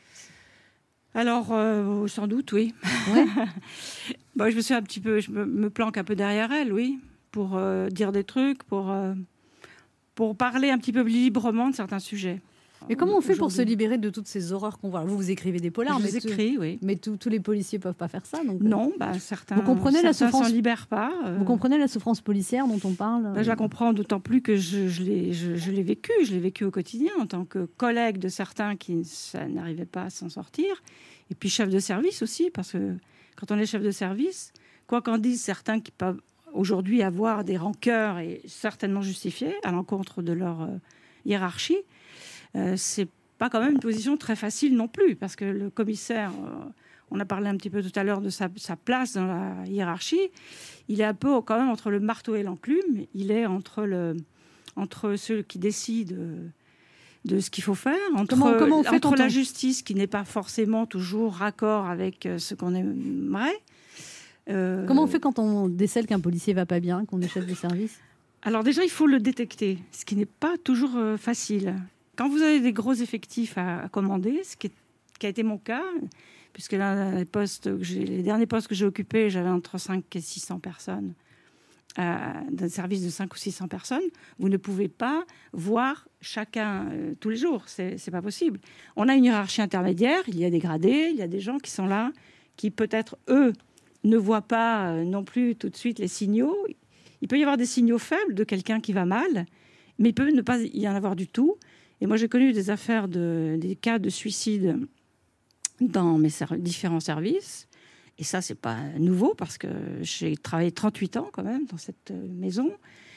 Alors, euh, sans doute, oui. Ouais. Bon, je me suis un petit peu, je me, me planque un peu derrière elle, oui, pour euh, dire des trucs, pour euh, pour parler un petit peu librement de certains sujets. Et comment on fait pour se Aujourd'hui. libérer de toutes ces horreurs qu'on voit? Vous, vous écrivez des polars, Je mais, les tout- écris, oui. mais tous tous les policiers peuvent pas faire ça. Donc, euh, Non, bah, certains. Vous comprenez la certains souffrance- s'en libèrent pas. euh. Vous comprenez la souffrance policière dont on parle? Bah, je la comprends d'autant plus que je, je l'ai, je, je l'ai vécu, je l'ai vécu au quotidien en tant que collègue de certains qui ça, n'arrivaient pas à s'en sortir, et puis chef de service aussi, parce que quand on est chef de service, quoi qu'en disent certains qui peuvent aujourd'hui avoir des rancœurs et certainement justifiées à l'encontre de leur euh, hiérarchie, euh, c'est pas quand même une position très facile non plus, parce que le commissaire, euh, on a parlé un petit peu tout à l'heure de sa, sa place dans la hiérarchie, il est un peu quand même entre le marteau et l'enclume, il est entre, le, entre ceux qui décident euh, de ce qu'il faut faire, entre, Comment- comment on fait entre quand la on- justice qui n'est pas forcément toujours raccord avec euh, ce qu'on aimerait. Euh, Comment on fait quand on décèle qu'un policier va pas bien, qu'on est chef de service? Alors déjà, il faut le détecter, ce qui n'est pas toujours euh, facile. Quand vous avez des gros effectifs à, à commander, ce qui, est- qui a été mon cas, puisque là, les, postes que j'ai- les derniers postes que j'ai occupés, j'avais entre cinq et six cents personnes, euh, d'un service de cinq ou six cents personnes, vous ne pouvez pas voir chacun euh, tous les jours, c'est c'est pas possible. On a une hiérarchie intermédiaire, il y a des gradés, il y a des gens qui sont là, qui peut-être, eux, ne voient pas euh, non plus tout de suite les signaux. Il peut y avoir des signaux faibles de quelqu'un qui va mal, mais il peut ne pas y en avoir du tout. Et moi, j'ai connu des affaires, de, des cas de suicide dans mes ser- différents services. Et ça, c'est pas nouveau parce que j'ai travaillé trente-huit ans quand même dans cette euh, maison.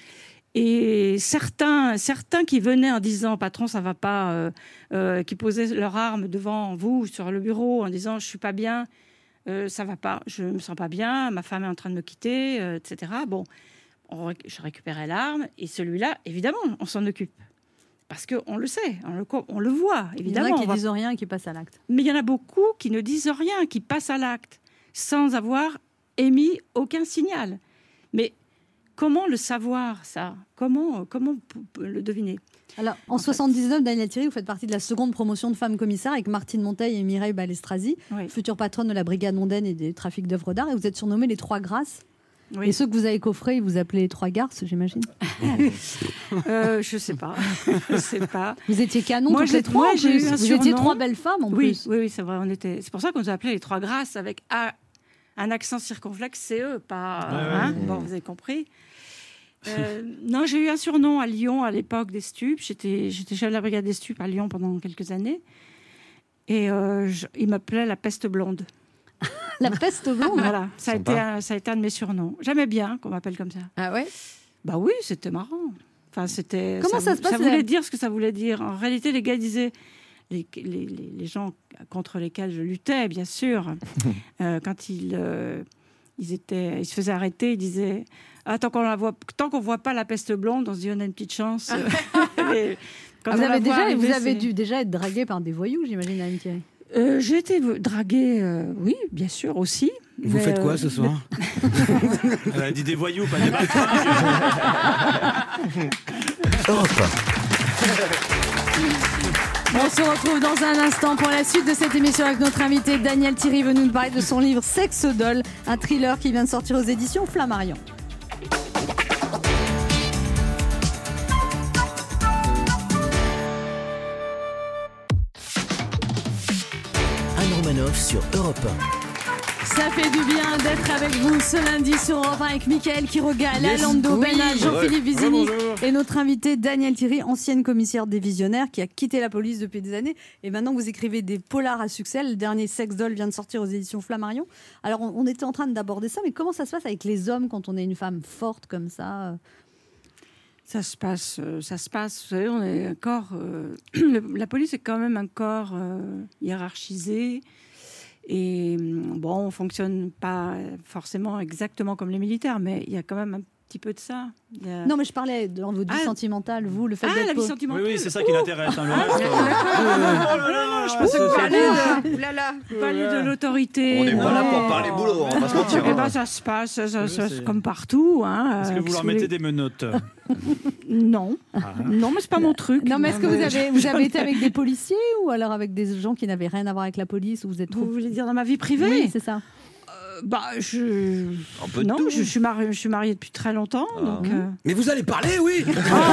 Et certains, certains qui venaient en disant « Patron, ça va pas euh, euh, », qui posaient leur arme devant vous sur le bureau en disant « Je suis pas bien, euh, ça va pas, je me sens pas bien, ma femme est en train de me quitter, euh, et cetera » Bon, on réc- je récupérais l'arme et celui-là, évidemment, on s'en occupe. Parce qu'on le sait, on le, co- on le voit, évidemment. Il y en a on qui va- disent rien et qui passent à l'acte. Mais il y en a beaucoup qui ne disent rien, qui passent à l'acte, sans avoir émis aucun signal. Mais comment le savoir, ça? Comment, comment p- p- le deviner? Alors, en soixante-dix-neuf, Daniel Thierry, vous faites partie de la seconde promotion de femmes commissaires avec Martine Monteil et Mireille Balestrasi, Oui. future patronne de la brigade mondaine et des trafics d'œuvres d'art, et vous êtes surnommées les Trois Grâces. Et ceux que vous avez coffrés, vous appelez les trois garces, j'imagine. euh, Je sais pas. Je sais pas. Vous étiez canon moi, toutes les trois. Moi, en j'ai plus. eu un vous surnom. étiez trois belles femmes en oui, plus. Oui, oui, c'est vrai. On était. C'est pour ça qu'on nous appelait les trois grâces avec A, un accent circonflexe, C E, pas. Ouais, hein, ouais. Bon, vous avez compris. Euh, non, j'ai eu un surnom à Lyon à l'époque des stupes. J'étais, j'étais chef de la brigade des stupes à Lyon pendant quelques années. Et euh, je, il m'appelait la peste blonde. La peste blonde. Voilà, ça a, été un, ça a été un de mes surnoms. J'aimais bien qu'on m'appelle comme ça. Ah ouais. Bah oui, c'était marrant. Enfin, c'était. Comment ça, ça se passe Ça voulait dire ce que ça voulait dire. En réalité, les gars disaient. Les, les, les, les gens contre lesquels je luttais, bien sûr, euh, quand ils, euh, ils, étaient, ils se faisaient arrêter, ils disaient ah, tant qu'on la voit, tant qu'on voit pas la peste blonde, on se dit on a une petite chance. Et quand Ah, vous on la avez, voit déjà, arriver, vous avez c'est- dû déjà être dragué par des voyous, j'imagine, Anne Thierry. Euh, j'ai été draguée, euh, oui, bien sûr, aussi. Vous Mais, faites quoi euh, ce soir? Elle a dit des voyous, pas des bâtards. Europe On se retrouve dans un instant pour la suite de cette émission avec notre invité Daniel Thierry, venu nous parler de son livre Sexe Doll, un thriller qui vient de sortir aux éditions Flammarion. Anne Romanoff sur Europe un. Ça fait du bien d'être avec vous ce lundi sur Europe un avec Mickaël Quiroga, Yes. Lalando Oui. Benal, Jean-Philippe Ouais. Vizini Bonjour. et notre invité Daniel Thierry, ancienne commissaire des Visionnaires qui a quitté la police depuis des années. Et maintenant, vous écrivez des polars à succès. Le dernier Sex Doll vient de sortir aux éditions Flammarion. Alors, on, on était en train d'aborder ça, mais comment ça se passe avec les hommes quand on est une femme forte comme ça? Ça se passe, euh, ça se passe. Vous savez, on est un corps. euh, le- la police est quand même un corps euh, hiérarchisé. Et hum, bon, on fonctionne pas forcément exactement comme les militaires, mais il y a quand même un petit peu de ça. Il y a- Non, mais je parlais dans votre vie Ah. sentimentale, vous, le fait Ah, d'être la vie pauvre. sentimentale. Oui, oui, c'est ça qui l'intéresse. Hein, le reste, Ah, euh, d'accord. oh là là, Je pensais c'est- que vous parliez c'est- de, Oulala. vous parliez de l'autorité. On n'est pas là Ouais. pour parler boulot, on va pas se mentir. Eh hein. ben, ça se passe, ça, ça- Oui, ça- c'est- comme partout. Hein, Est-ce euh, que vous qu'est-ce leur que mettez voulez- des menottes? Non. Non, mais c'est pas mon truc. Non, mais est-ce que vous mais- avez, vous avez été avec des policiers ou alors avec des gens qui n'avaient rien à voir avec la police ou vous êtes trop... Vous voulez dire dans ma vie privée? Oui, c'est ça. Euh, Bah, je. Un peu de Non, tout. je suis mariée, je suis mariée depuis très longtemps, donc. euh, Mais vous allez parler, oui.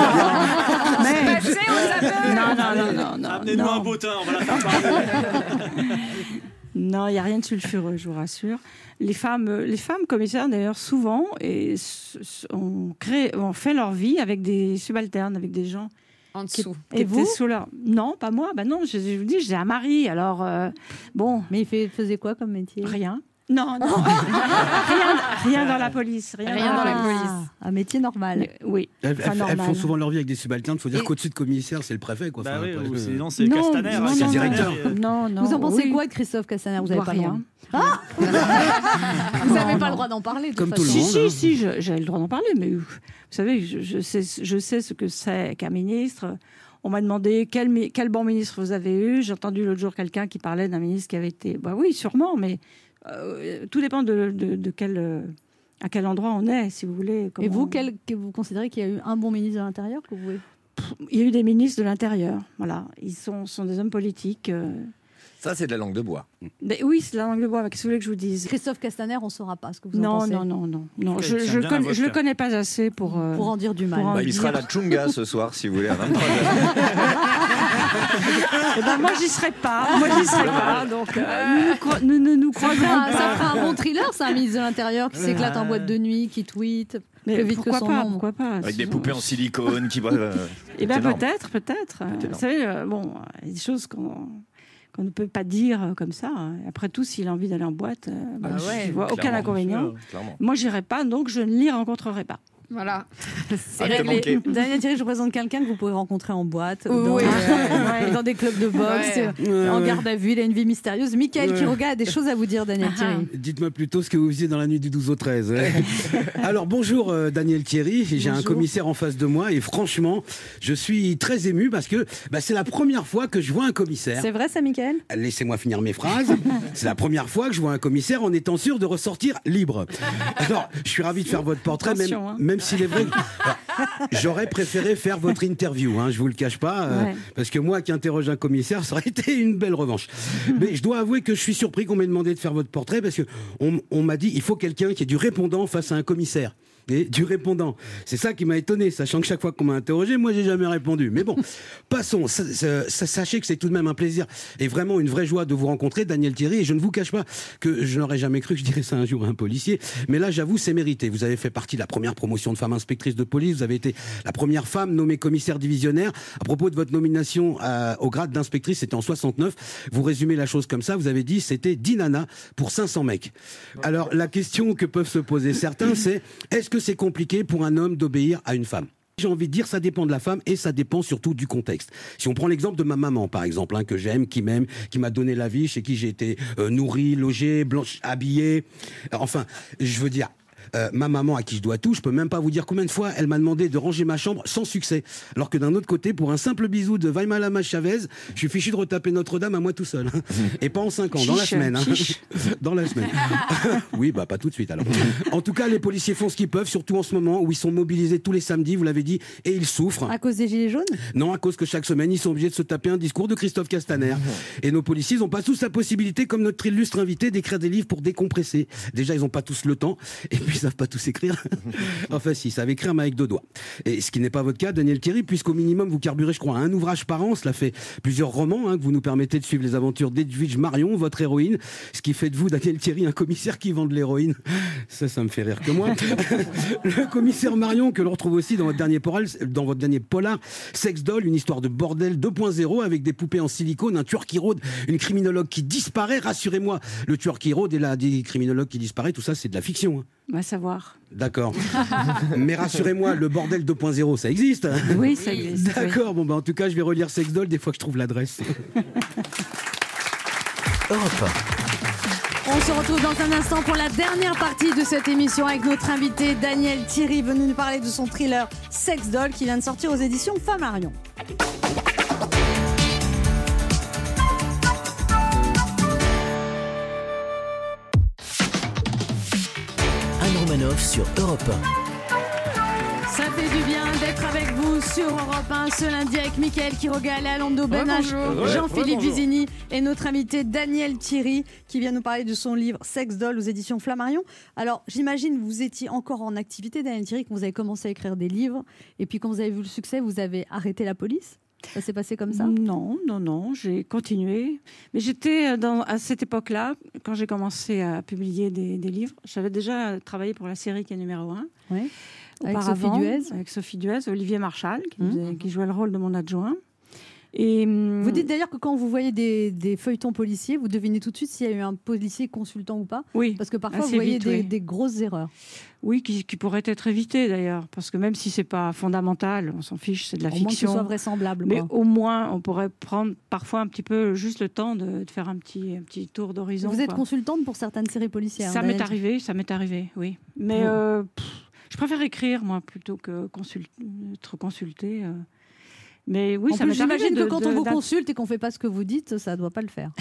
Mais. Passez aux affaires. Non, non, non, non, non. Amenez-nous non. un bottin, on va la faire parler. Non, il n'y a rien de sulfureux, je vous rassure. Les femmes, euh, les femmes commissaires, d'ailleurs, souvent, et, s- s- on, crée, on fait leur vie avec des subalternes, avec des gens En qui, dessous. qui Et vous étaient sous leur... Non, pas moi. Bah non, je, je vous dis, j'ai un mari, alors euh, bon, Mais il fait- faisait quoi comme métier? rien. Non, non. rien, rien dans la police. Rien, Rien dans la Ah, police. Un métier normal. Mais oui. Elles, Enfin, elles- elles normal. font souvent leur vie avec des subalternes. Il faut dire Et- qu'au-dessus de commissaire, c'est le préfet. Quoi. Bah Enfin, oui, après, ou euh, sinon c'est Non, Castaner. non, hein, non, c'est le Castaner, directeur. il- Non, non. Vous en pensez oui. quoi de Christophe Castaner? Vous Je n'avez vois pas le droit. rien. Vous n'avez Non, pas non. le droit d'en parler. de toute Comme tout façon. le Si, monde, si, hein. si, je- j'ai le droit d'en parler, mais vous savez, je, je sais, je sais ce que c'est qu'un ministre. On m'a demandé quel, mi- quel bon ministre vous avez eu. J'ai entendu l'autre jour quelqu'un qui parlait d'un ministre qui avait été. Bah oui, sûrement, mais euh, tout dépend de, de, de quel, euh, à quel endroit on est, si vous voulez. Et comment- vous, quel, que vous considérez qu'il y a eu un bon ministre de l'Intérieur que vous pouvez... Il y a eu des ministres de l'Intérieur. Voilà, ils sont, sont des hommes politiques. euh. Ça, c'est de la langue de bois. Mais oui, c'est la langue de bois. Qu'est-ce que vous voulez que je vous dise? Christophe Castaner, on ne saura pas ce que vous en Non, pensez. non, non, non, non. Ok, Je, il tient je, bien con- la je le vodka. connais pas assez pour. euh, Pour en dire du mal. pour en Bah, il sera à dire. la Chunga ce soir, si vous voulez, à vingt-trois Eh ben, moi, j'y serai pas. Moi, j'y serai pas. Donc, euh, nous, nous cro- nous ne nous Ça croiserons fera, pas. ça fera un bon thriller, c'est un ministre de l'Intérieur qui s'éclate en boîte de nuit, qui tweet Mais plus vite que pourquoi son pas, nom. pourquoi pas Avec des Sinon- poupées en silicone qui. Euh, Eh ben c'est énorme. peut-être, peut-être. énorme. Vous savez, euh, bon, il y a des choses qu'on qu'on ne peut pas dire euh, comme ça. Après tout, s'il a envie d'aller en boîte, euh, bah, Ah je- ouais, je vois aucun clairement, inconvénient. Clairement. Moi, j'irai pas, donc je ne l'y rencontrerai pas. Voilà. C'est Ah, t'as réglé. manqué. Daniel Thierry, je vous présente quelqu'un que vous pouvez rencontrer en boîte, Oui, dans, oui. Ouais, dans des clubs de boxe, Ouais. euh, en Ouais, garde à vue. Il a une vie mystérieuse. Michael Ouais. Quiroga a des choses à vous dire, Daniel Thierry. Dites-moi plutôt ce que vous faisiez dans la nuit du douze au treize. Alors bonjour euh, Daniel Thierry, j'ai un Bonjour. commissaire en face de moi et franchement, je suis très ému parce que bah, c'est la première fois que je vois un commissaire. C'est vrai ça, Michael? Laissez-moi finir mes phrases. C'est la première fois que je vois un commissaire en étant sûr de ressortir libre. Alors, je suis ravi de faire votre portrait, même, Attention, hein. même s'il est vrai que... Alors, j'aurais préféré faire votre interview, hein, je vous le cache pas, euh, Ouais. parce que moi qui interroge un commissaire, ça aurait été une belle revanche. Mais je dois avouer que je suis surpris qu'on m'ait demandé de faire votre portrait, parce que on, on m'a dit il faut quelqu'un qui ait du répondant face à un commissaire. Et du répondant. C'est ça qui m'a étonné, sachant que chaque fois qu'on m'a interrogé, moi j'ai jamais répondu. Mais bon, passons. Ça, ça, ça, sachez que c'est tout de même un plaisir et vraiment une vraie joie de vous rencontrer, Daniel Thierry. Et je ne vous cache pas que je n'aurais jamais cru que je dirais ça un jour à un policier. Mais là, j'avoue, c'est mérité. Vous avez fait partie de la première promotion de femme inspectrice de police. Vous avez été la première femme nommée commissaire divisionnaire. À propos de votre nomination à, au grade d'inspectrice, c'était en soixante-neuf. Vous résumez la chose comme ça. Vous avez dit c'était dix nanas pour cinq cents mecs. Alors, la question que peuvent se poser certains, c'est est-ce que c'est compliqué pour un homme d'obéir à une femme? J'ai envie de dire, ça dépend de la femme et ça dépend surtout du contexte. Si on prend l'exemple de ma maman, par exemple, hein, que j'aime, qui m'aime, qui m'a donné la vie, chez qui j'ai été euh, nourri, logé, blanche, habillé. Enfin, je veux dire, Euh, ma maman à qui je dois tout, je peux même pas vous dire combien de fois elle m'a demandé de ranger ma chambre sans succès. Alors que d'un autre côté, pour un simple bisou de Vaimalama Chavez, je suis fichu de retaper Notre-Dame à moi tout seul. Et pas en cinq ans, dans la Chiche, semaine. hein. chiche. Dans la semaine. Oui, bah pas tout de suite alors. En tout cas, les policiers font ce qu'ils peuvent, surtout en ce moment où ils sont mobilisés tous les samedis, vous l'avez dit, et ils souffrent. À cause des gilets jaunes? Non, à cause que chaque semaine, ils sont obligés de se taper un discours de Christophe Castaner. Et nos policiers, ils n'ont pas tous la possibilité, comme notre illustre invité, d'écrire des livres pour décompresser. Déjà, ils n'ont pas tous le temps, et puis ils savent pas tous écrire. Enfin, si, ils savent écrire, mais avec deux doigts. Et ce qui n'est pas votre cas, Daniel Thierry, puisqu'au minimum, vous carburez, je crois, un ouvrage par an. Cela fait plusieurs romans, hein, que vous nous permettez de suivre les aventures d'Edwige Marion, votre héroïne. Ce qui fait de vous, Daniel Thierry, un commissaire qui vend de l'héroïne. Ça, ça me fait rire que moi. Le commissaire Marion, que l'on retrouve aussi dans votre dernier polar, dans votre dernier polar, Sex Doll, une histoire de bordel deux point zéro avec des poupées en silicone, un tueur qui rôde, une criminologue qui disparaît. Rassurez-moi, le tueur qui rôde et la des criminologue qui disparaît, tout ça, c'est de la fiction. Hein. Va savoir. D'accord. Mais rassurez-moi, le bordel deux point zéro, ça existe. Oui, ça existe. D'accord, bon, bah, en tout cas, je vais relire Sex Doll des fois que je trouve l'adresse. Europe On se retrouve dans un instant pour la dernière partie de cette émission avec notre invité Daniel Thierry, venu nous parler de son thriller Sex Doll qui vient de sortir aux éditions Flammarion. Anne Romanoff sur Europe un. Ça fait du bien d'être avec vous sur Europe un ce lundi avec Mickaël Quiroga, Alando Benache, Rebonjour. Jean-Philippe Rebonjour. Vizini et notre invité Daniel Thierry qui vient nous parler de son livre Sex Doll aux éditions Flammarion. Alors j'imagine que vous étiez encore en activité, Daniel Thierry, quand vous avez commencé à écrire des livres et puis quand vous avez vu le succès, vous avez arrêté la police? Ça s'est passé comme ça? Non, non, non, j'ai continué. Mais j'étais dans, à cette époque-là, quand j'ai commencé à publier des, des livres, j'avais déjà travaillé pour la série qui est numéro un. Oui. Avec Auparavant, Sophie Duez. Avec Sophie Duez, Olivier Marchal, qui, Mmh. faisait- qui jouait le rôle de mon adjoint. Et, hum, Vous dites d'ailleurs que quand vous voyez des, des feuilletons policiers, vous devinez tout de suite s'il y a eu un policier consultant ou pas? Oui. Parce que parfois, Assez vous voyez vite, des, oui. des grosses erreurs. Oui, qui, qui pourrait être évité d'ailleurs, parce que même si c'est pas fondamental, on s'en fiche, c'est de la Au moins que ce fiction. soit vraisemblable. Mais quoi. au moins, on pourrait prendre parfois un petit peu juste le temps de, de faire un petit, un petit tour d'horizon. Vous êtes quoi. consultante pour certaines séries policières. Ça Daniel. m'est arrivé, ça m'est arrivé, oui. Mais Bon. euh, pff, je préfère écrire, moi, plutôt que consul- être consultée. euh. Mais oui, En ça plus, m'est arrivé. j'imagine que de- quand de- on vous d'att- consulte et qu'on fait pas ce que vous dites, ça doit pas le faire.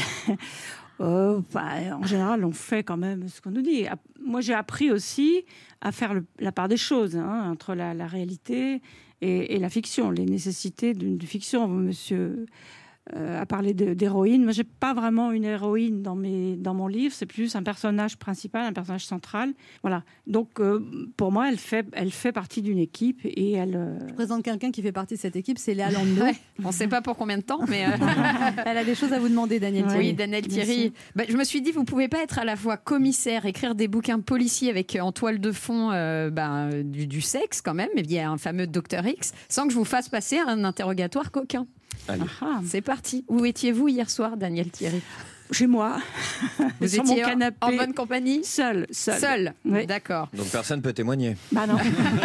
Euh, bah, en général, on fait quand même ce qu'on nous dit. Ap- Moi, j'ai appris aussi à faire le- la part des choses hein, entre la, la réalité et, et la fiction, les nécessités d'une fiction. Monsieur euh, a parlé de- d'héroïne. Moi, j'ai pas vraiment une héroïne dans, mes, dans mon livre. C'est plus un personnage principal, un personnage central. Voilà. Donc, euh, pour moi, elle fait, elle fait partie d'une équipe et elle. euh, Je présente quelqu'un qui fait partie de cette équipe, c'est Léa Landau. Ouais, on ne sait pas pour combien de temps, mais... euh, Elle a des choses à vous demander, Daniel Thierry. Oui, Daniel Bien Thierry. sûr. Bah, je me suis dit, vous pouvez pas être à la fois commissaire, écrire des bouquins policiers avec euh, en toile de fond euh, bah, du, du sexe quand même, et il y a un fameux docteur X, sans que je vous fasse passer un interrogatoire coquin. Allez. ah, C'est parti. Où étiez-vous hier soir, Daniel Thierry? chez moi, Vous sur mon étiez en- canapé, en bonne compagnie? seul, seul. Seul. Oui. D'accord. Donc personne peut témoigner. Bah non.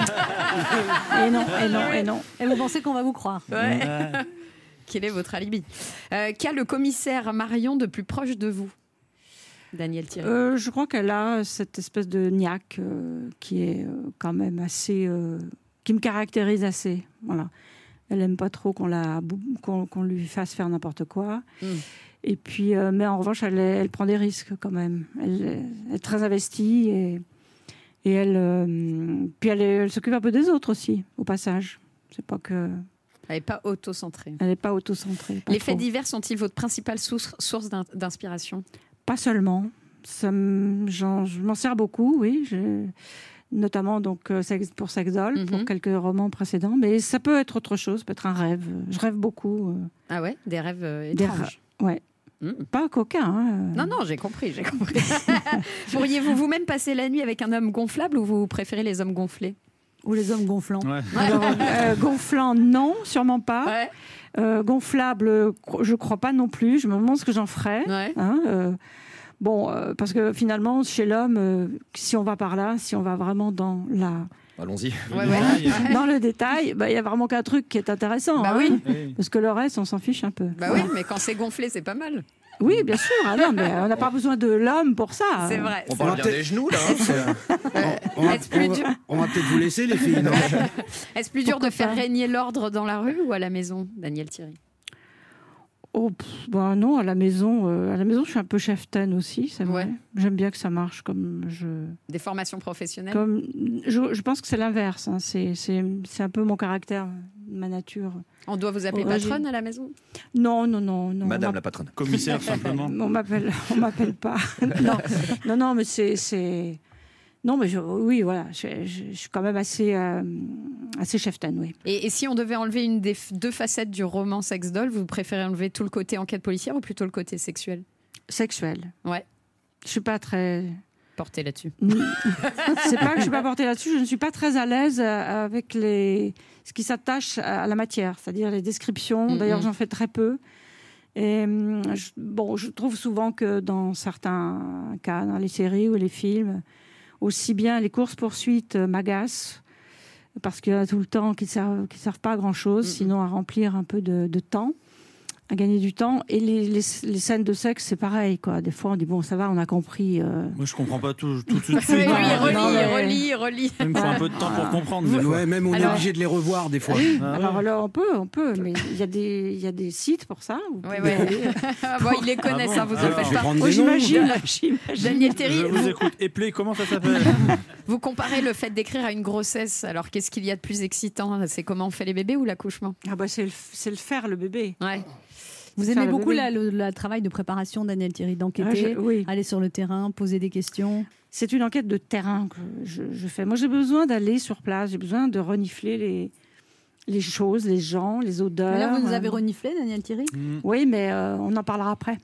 et non, et non, et non. Et vous pensez qu'on va vous croire? Ouais. Quel est votre alibi? euh, Qu'a le commissaire Marion de plus proche de vous, Daniel Thierry? Euh, je crois qu'elle a cette espèce de niaque euh, qui est euh, quand même assez, euh, qui me caractérise assez. Voilà. Elle aime pas trop qu'on la, bou- qu'on, qu'on lui fasse faire n'importe quoi. Mm. Et puis, euh, mais en revanche, elle, est- elle prend des risques quand même. Elle, est- elle est très investie et, Et elle, euh, puis elle, est- elle s'occupe un peu des autres aussi, au passage. C'est pas que. Elle n'est pas auto-centrée. Elle n'est pas auto-centrée. pas Les faits trop. divers sont-ils votre principale source, source d'in- d'inspiration? Pas seulement. Ça me- j'en- je m'en sers beaucoup, oui. Je- notamment donc, euh, sex- pour Sexdoll, Mhm. pour quelques romans précédents. Mais ça peut être autre chose, ça peut être un rêve. Je rêve beaucoup. euh, Ah ouais, des rêves euh, des étranges. ra- ouais. Mm. Pas coquin. Hein. Non, non, j'ai compris, j'ai compris. Pourriez-vous vous-même passer la nuit avec un homme gonflable ou vous préférez les hommes gonflés? Ou les hommes gonflants. Ouais. Alors, euh, gonflant, non, sûrement pas. Ouais. Euh, gonflable, euh, cro- je crois pas non plus. Je me demande ce que j'en ferais. Ouais. Hein, euh, bon, euh, parce que finalement, chez l'homme, euh, si on va par là, si on va vraiment dans la, Allons-y. Ouais, ouais. dans le détail, bah, il y a vraiment qu'un truc qui est intéressant. Bah hein. oui. Oui. Parce que le reste, on s'en fiche un peu. Bah oui, mais quand c'est gonflé, c'est pas mal. Oui, bien sûr. Ah non, mais on n'a pas besoin de l'homme pour ça. C'est vrai. On parle bien des genoux, là. hein. On va, Est-ce plus on va- dur on va peut-être vous laisser, les filles, non? Est-ce plus dur Pourquoi de faire pas régner l'ordre dans la rue ou à la maison, Daniel Thierry? Oh, pff, bah non, à la maison, euh, à la maison, je suis un peu cheftaine aussi, c'est vrai. Ouais. J'aime bien que ça marche comme je. Des formations professionnelles? Comme, je, je pense que c'est l'inverse. hein. C'est, c'est, c'est un peu mon caractère, ma nature. On doit vous appeler Ouais, patronne j'ai- à la maison? Non, non, non, non. Madame on la patronne. Commissaire, simplement. On m'appelle, on m'appelle pas. non, non, non, mais c'est, c'est... non, mais je, oui, voilà, je, je- je suis quand même assez, euh, assez cheftaine, oui. Et, et si on devait enlever une des f- deux facettes du roman Sexdoll, vous préférez enlever tout le côté enquête policière ou plutôt le côté sexuel? Sexuelle. Ouais, Je suis pas très. portez là-dessus. C'est pas que je suis pas portée là-dessus. Je ne suis pas très à l'aise euh, avec les ce qui s'attache à la matière, c'est-à-dire les descriptions. Mhm. D'ailleurs, j'en fais très peu. Et hum, je, bon, je trouve souvent que dans certains cas, dans les séries ou les films, aussi bien les courses-poursuites euh, m'agacent parce qu'il y en a tout le temps qui ne servent, qui servent pas à grand-chose, Mhm. sinon à remplir un peu de, de temps, à gagner du temps. Et les, les, les scènes de sexe, c'est pareil, quoi. Des fois, on dit bon, ça va, on a compris. euh, Moi, je comprends pas tout, tout, tout de Oui, suite. oui, hein. relis, non, mais- relis, relis. Il me faut un peu de temps pour comprendre. des fois. Ouais, même on est Alors- obligé de les revoir des fois. Ah, Alors ouais. là, on peut, on peut, mais il y a des, il y a des sites pour ça. Vous Ouais, pouvez ouais. aller. Ah bon, ils les connaissent, Ah bon hein, vous en Alors, faites je vais pas. prendre Oh, des noms. j'imagine, j'imagine. Daniel Thierry, Je vous, vous écoute. Éplé, comment ça s'appelle? vous comparez le fait d'écrire à une grossesse. Alors, qu'est-ce qu'il y a de plus excitant? C'est comment on fait les bébés ou l'accouchement? Ah bah c'est le, c'est le faire, le bébé. Ouais. Vous Faire aimez le beaucoup bébé. la- le, la travail de préparation, Daniel Thierry, Ah, d'enquêter, je- oui. aller sur le terrain, poser des questions. C'est une enquête de terrain que je, je fais. Moi, j'ai besoin d'aller sur place, j'ai besoin de renifler les, les choses, les gens, les odeurs. Mais là, vous nous avez Euh, reniflé, Daniel Thierry. Oui, mais euh, on en parlera après.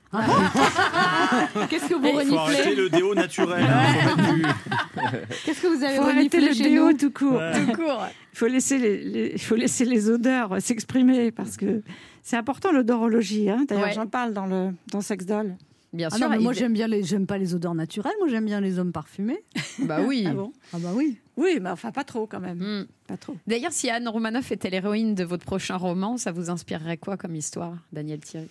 Qu'est-ce que vous Il faut arrêter reniflez le déo naturel. hein, faut mettre du- Qu'est-ce que vous avez Il faut arrêter reniflé le chez déo nous tout court. Ouais. Tout court. Il faut laisser les, les- il faut laisser les odeurs s'exprimer parce que c'est important l'odorologie. Hein. D'ailleurs, Ouais. j'en parle dans le dans Sexdoll. Bien Ah sûr. non, mais moi il- j'aime bien les, j'aime pas les odeurs naturelles. Moi j'aime bien les hommes parfumés. Bah oui. Ah bon Ah bah oui. Oui, mais enfin pas trop quand même. Hmm. Pas trop. D'ailleurs, si Anne Romanoff était l'héroïne de votre prochain roman, ça vous inspirerait quoi comme histoire, Daniel Thierry?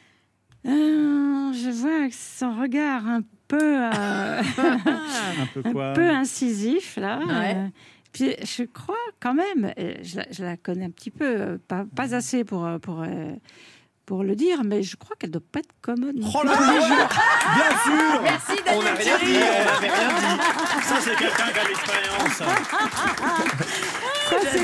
Euh, je vois que son regard un peu, euh, Un peu un quoi? peu incisif là. Ouais. Euh, puis je crois quand même, euh, je la, je la connais un petit peu, euh, pas, pas assez pour euh, pour euh, pour le dire, mais je crois qu'elle doit pas être commode. non Oh plus. là là, bien sûr. Merci, On Daniel n'a rien Thierry. dit, on n'avait rien dit. Ça, c'est quelqu'un qui a l'expérience. Ça, c'est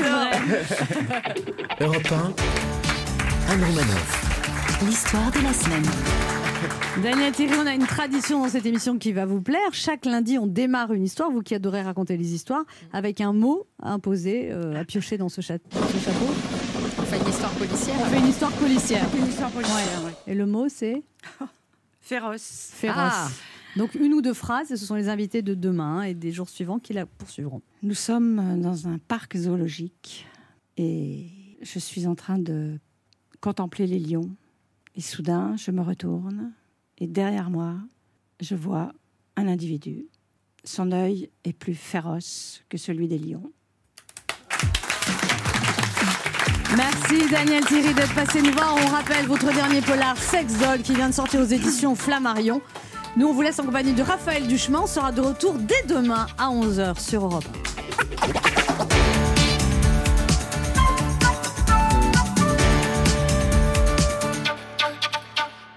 vrai. Europe un, Anne Romanoff. L'histoire de la semaine. Daniel Thierry, on a une tradition dans cette émission qui va vous plaire. Chaque lundi, on démarre une histoire. Vous qui adorez raconter les histoires, avec un mot imposé, euh, à piocher dans ce, cha- ce chapeau. On fait une histoire policière. On fait une histoire policière. Une histoire policière, ouais. Et le mot, c'est Féroce. féroce. Ah. Donc une ou deux phrases, et ce sont les invités de demain et des jours suivants qui la poursuivront. Nous sommes dans un parc zoologique et je suis en train de contempler les lions. Et soudain, je me retourne et derrière moi, je vois un individu. Son œil est plus féroce que celui des lions. Merci Daniel Thierry d'être passé nous voir. On rappelle votre dernier polar Sexdoll qui vient de sortir aux éditions Flammarion. Nous, on vous laisse en compagnie de Raphaël Duchemin. On sera de retour dès demain à onze heures sur Europe un.